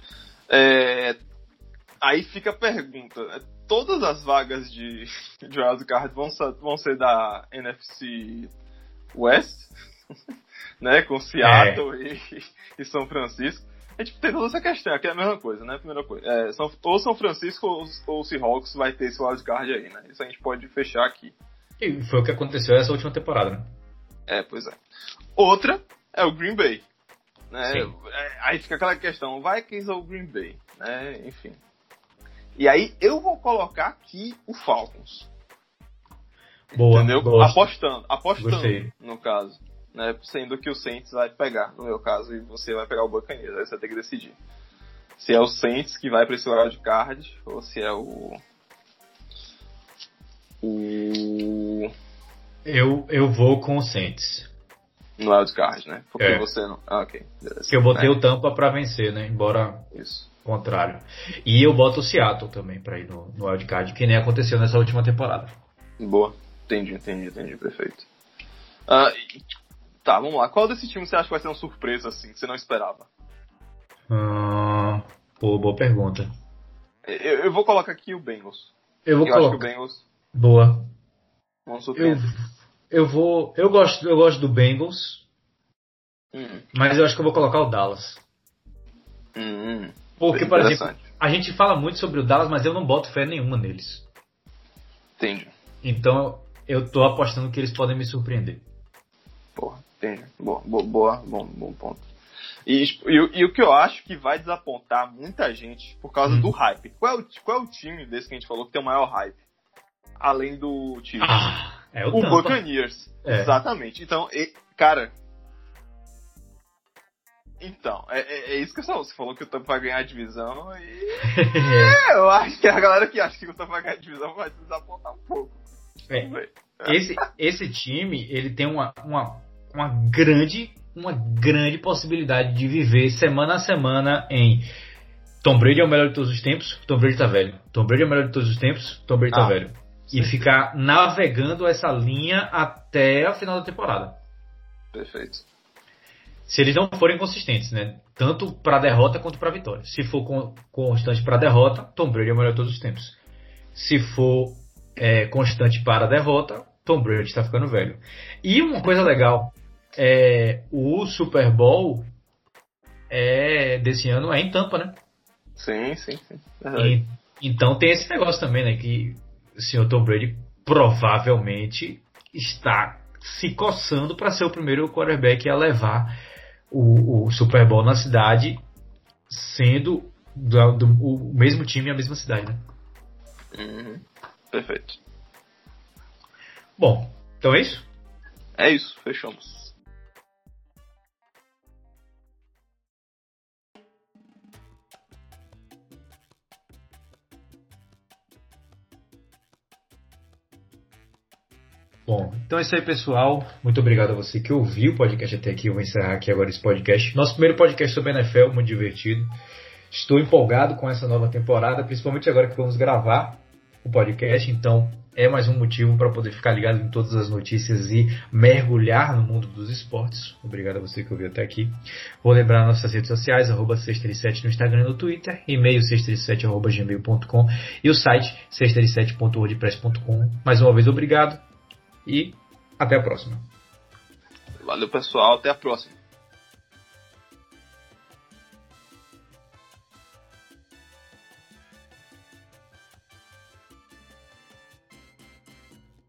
aí fica a pergunta. Todas as vagas de wildcard vão ser da NFC West, né? Com Seattle e São Francisco. Tem toda essa questão, aqui é a mesma coisa, né? Primeira coisa. Ou São Francisco ou Seahawks vai ter esse wildcard aí, né? Isso a gente pode fechar aqui. E foi o que aconteceu essa última temporada, né? Pois é. Outra é o Green Bay. Né? Aí fica aquela questão, Vikings ou Green Bay, né? Enfim. E aí eu vou colocar aqui o Falcons. Boa, entendeu? Apostando, Gostei. No caso. Né? Sendo que o Saints vai pegar, no meu caso, e você vai pegar o Buccaneers. Aí você tem que decidir. Se é o Saints que vai para esse wildcard, ou se é Eu vou com o Saints. No wildcard, né? Porque você não... ok. Beleza. Porque eu botei o Tampa pra vencer, né? Embora... Isso. Contrário. E eu boto o Seattle também pra ir no wildcard, que nem aconteceu nessa última temporada. Boa. Entendi. Perfeito. Tá, vamos lá. Qual desse time você acha que vai ser uma surpresa, assim, que você não esperava? Boa pergunta. Eu vou colocar aqui o Bengals. Eu acho que o Bengals... Boa. Vamos surpreender. Eu gosto do Bengals, mas eu acho que eu vou colocar o Dallas. Porque, por exemplo, a gente fala muito sobre o Dallas, mas eu não boto fé nenhuma neles. Entendi. Então, eu tô apostando que eles podem me surpreender. Porra, entendi. Bom ponto. E o que eu acho que vai desapontar muita gente por causa do hype. Qual é o time desse que a gente falou que tem o maior hype? Além do time. É o Buccaneers. Exatamente. Então, cara... Então, é isso que você falou, que o Tampa vai ganhar a divisão e... eu acho que a galera que acha que o Tampa vai ganhar a divisão vai se desapontar um pouco. Esse time, ele tem uma grande possibilidade de viver semana a semana em Tom Brady é o melhor de todos os tempos, Tom Brady tá velho. Tom Brady é o melhor de todos os tempos, Tom Brady tá velho. Sim. E ficar navegando essa linha até a final da temporada. Perfeito. Se eles não forem consistentes, né? Tanto para derrota quanto para vitória. Se for constante para derrota, Tom Brady é o melhor de todos os tempos. Se for constante para a derrota, Tom Brady está ficando velho. E uma coisa legal, o Super Bowl desse ano é em Tampa, né? Sim. Então tem esse negócio também, né? Que o senhor Tom Brady provavelmente está se coçando para ser o primeiro quarterback a levar o Super Bowl na cidade, sendo o mesmo time e a mesma cidade, né? Perfeito. Bom, então é isso? É isso, fechamos. Bom, então é isso aí, pessoal. Muito obrigado a você que ouviu o podcast até aqui. Eu vou encerrar aqui agora esse podcast. Nosso primeiro podcast sobre NFL, muito divertido. Estou empolgado com essa nova temporada, principalmente agora que vamos gravar o podcast. Então, é mais um motivo para poder ficar ligado em todas as notícias e mergulhar no mundo dos esportes. Obrigado a você que ouviu até aqui. Vou lembrar nossas redes sociais, @637 no Instagram e no Twitter, e-mail 637@gmail.com e o site 637.wordpress.com. Mais uma vez, obrigado. E até a próxima. Valeu, pessoal. Até a próxima.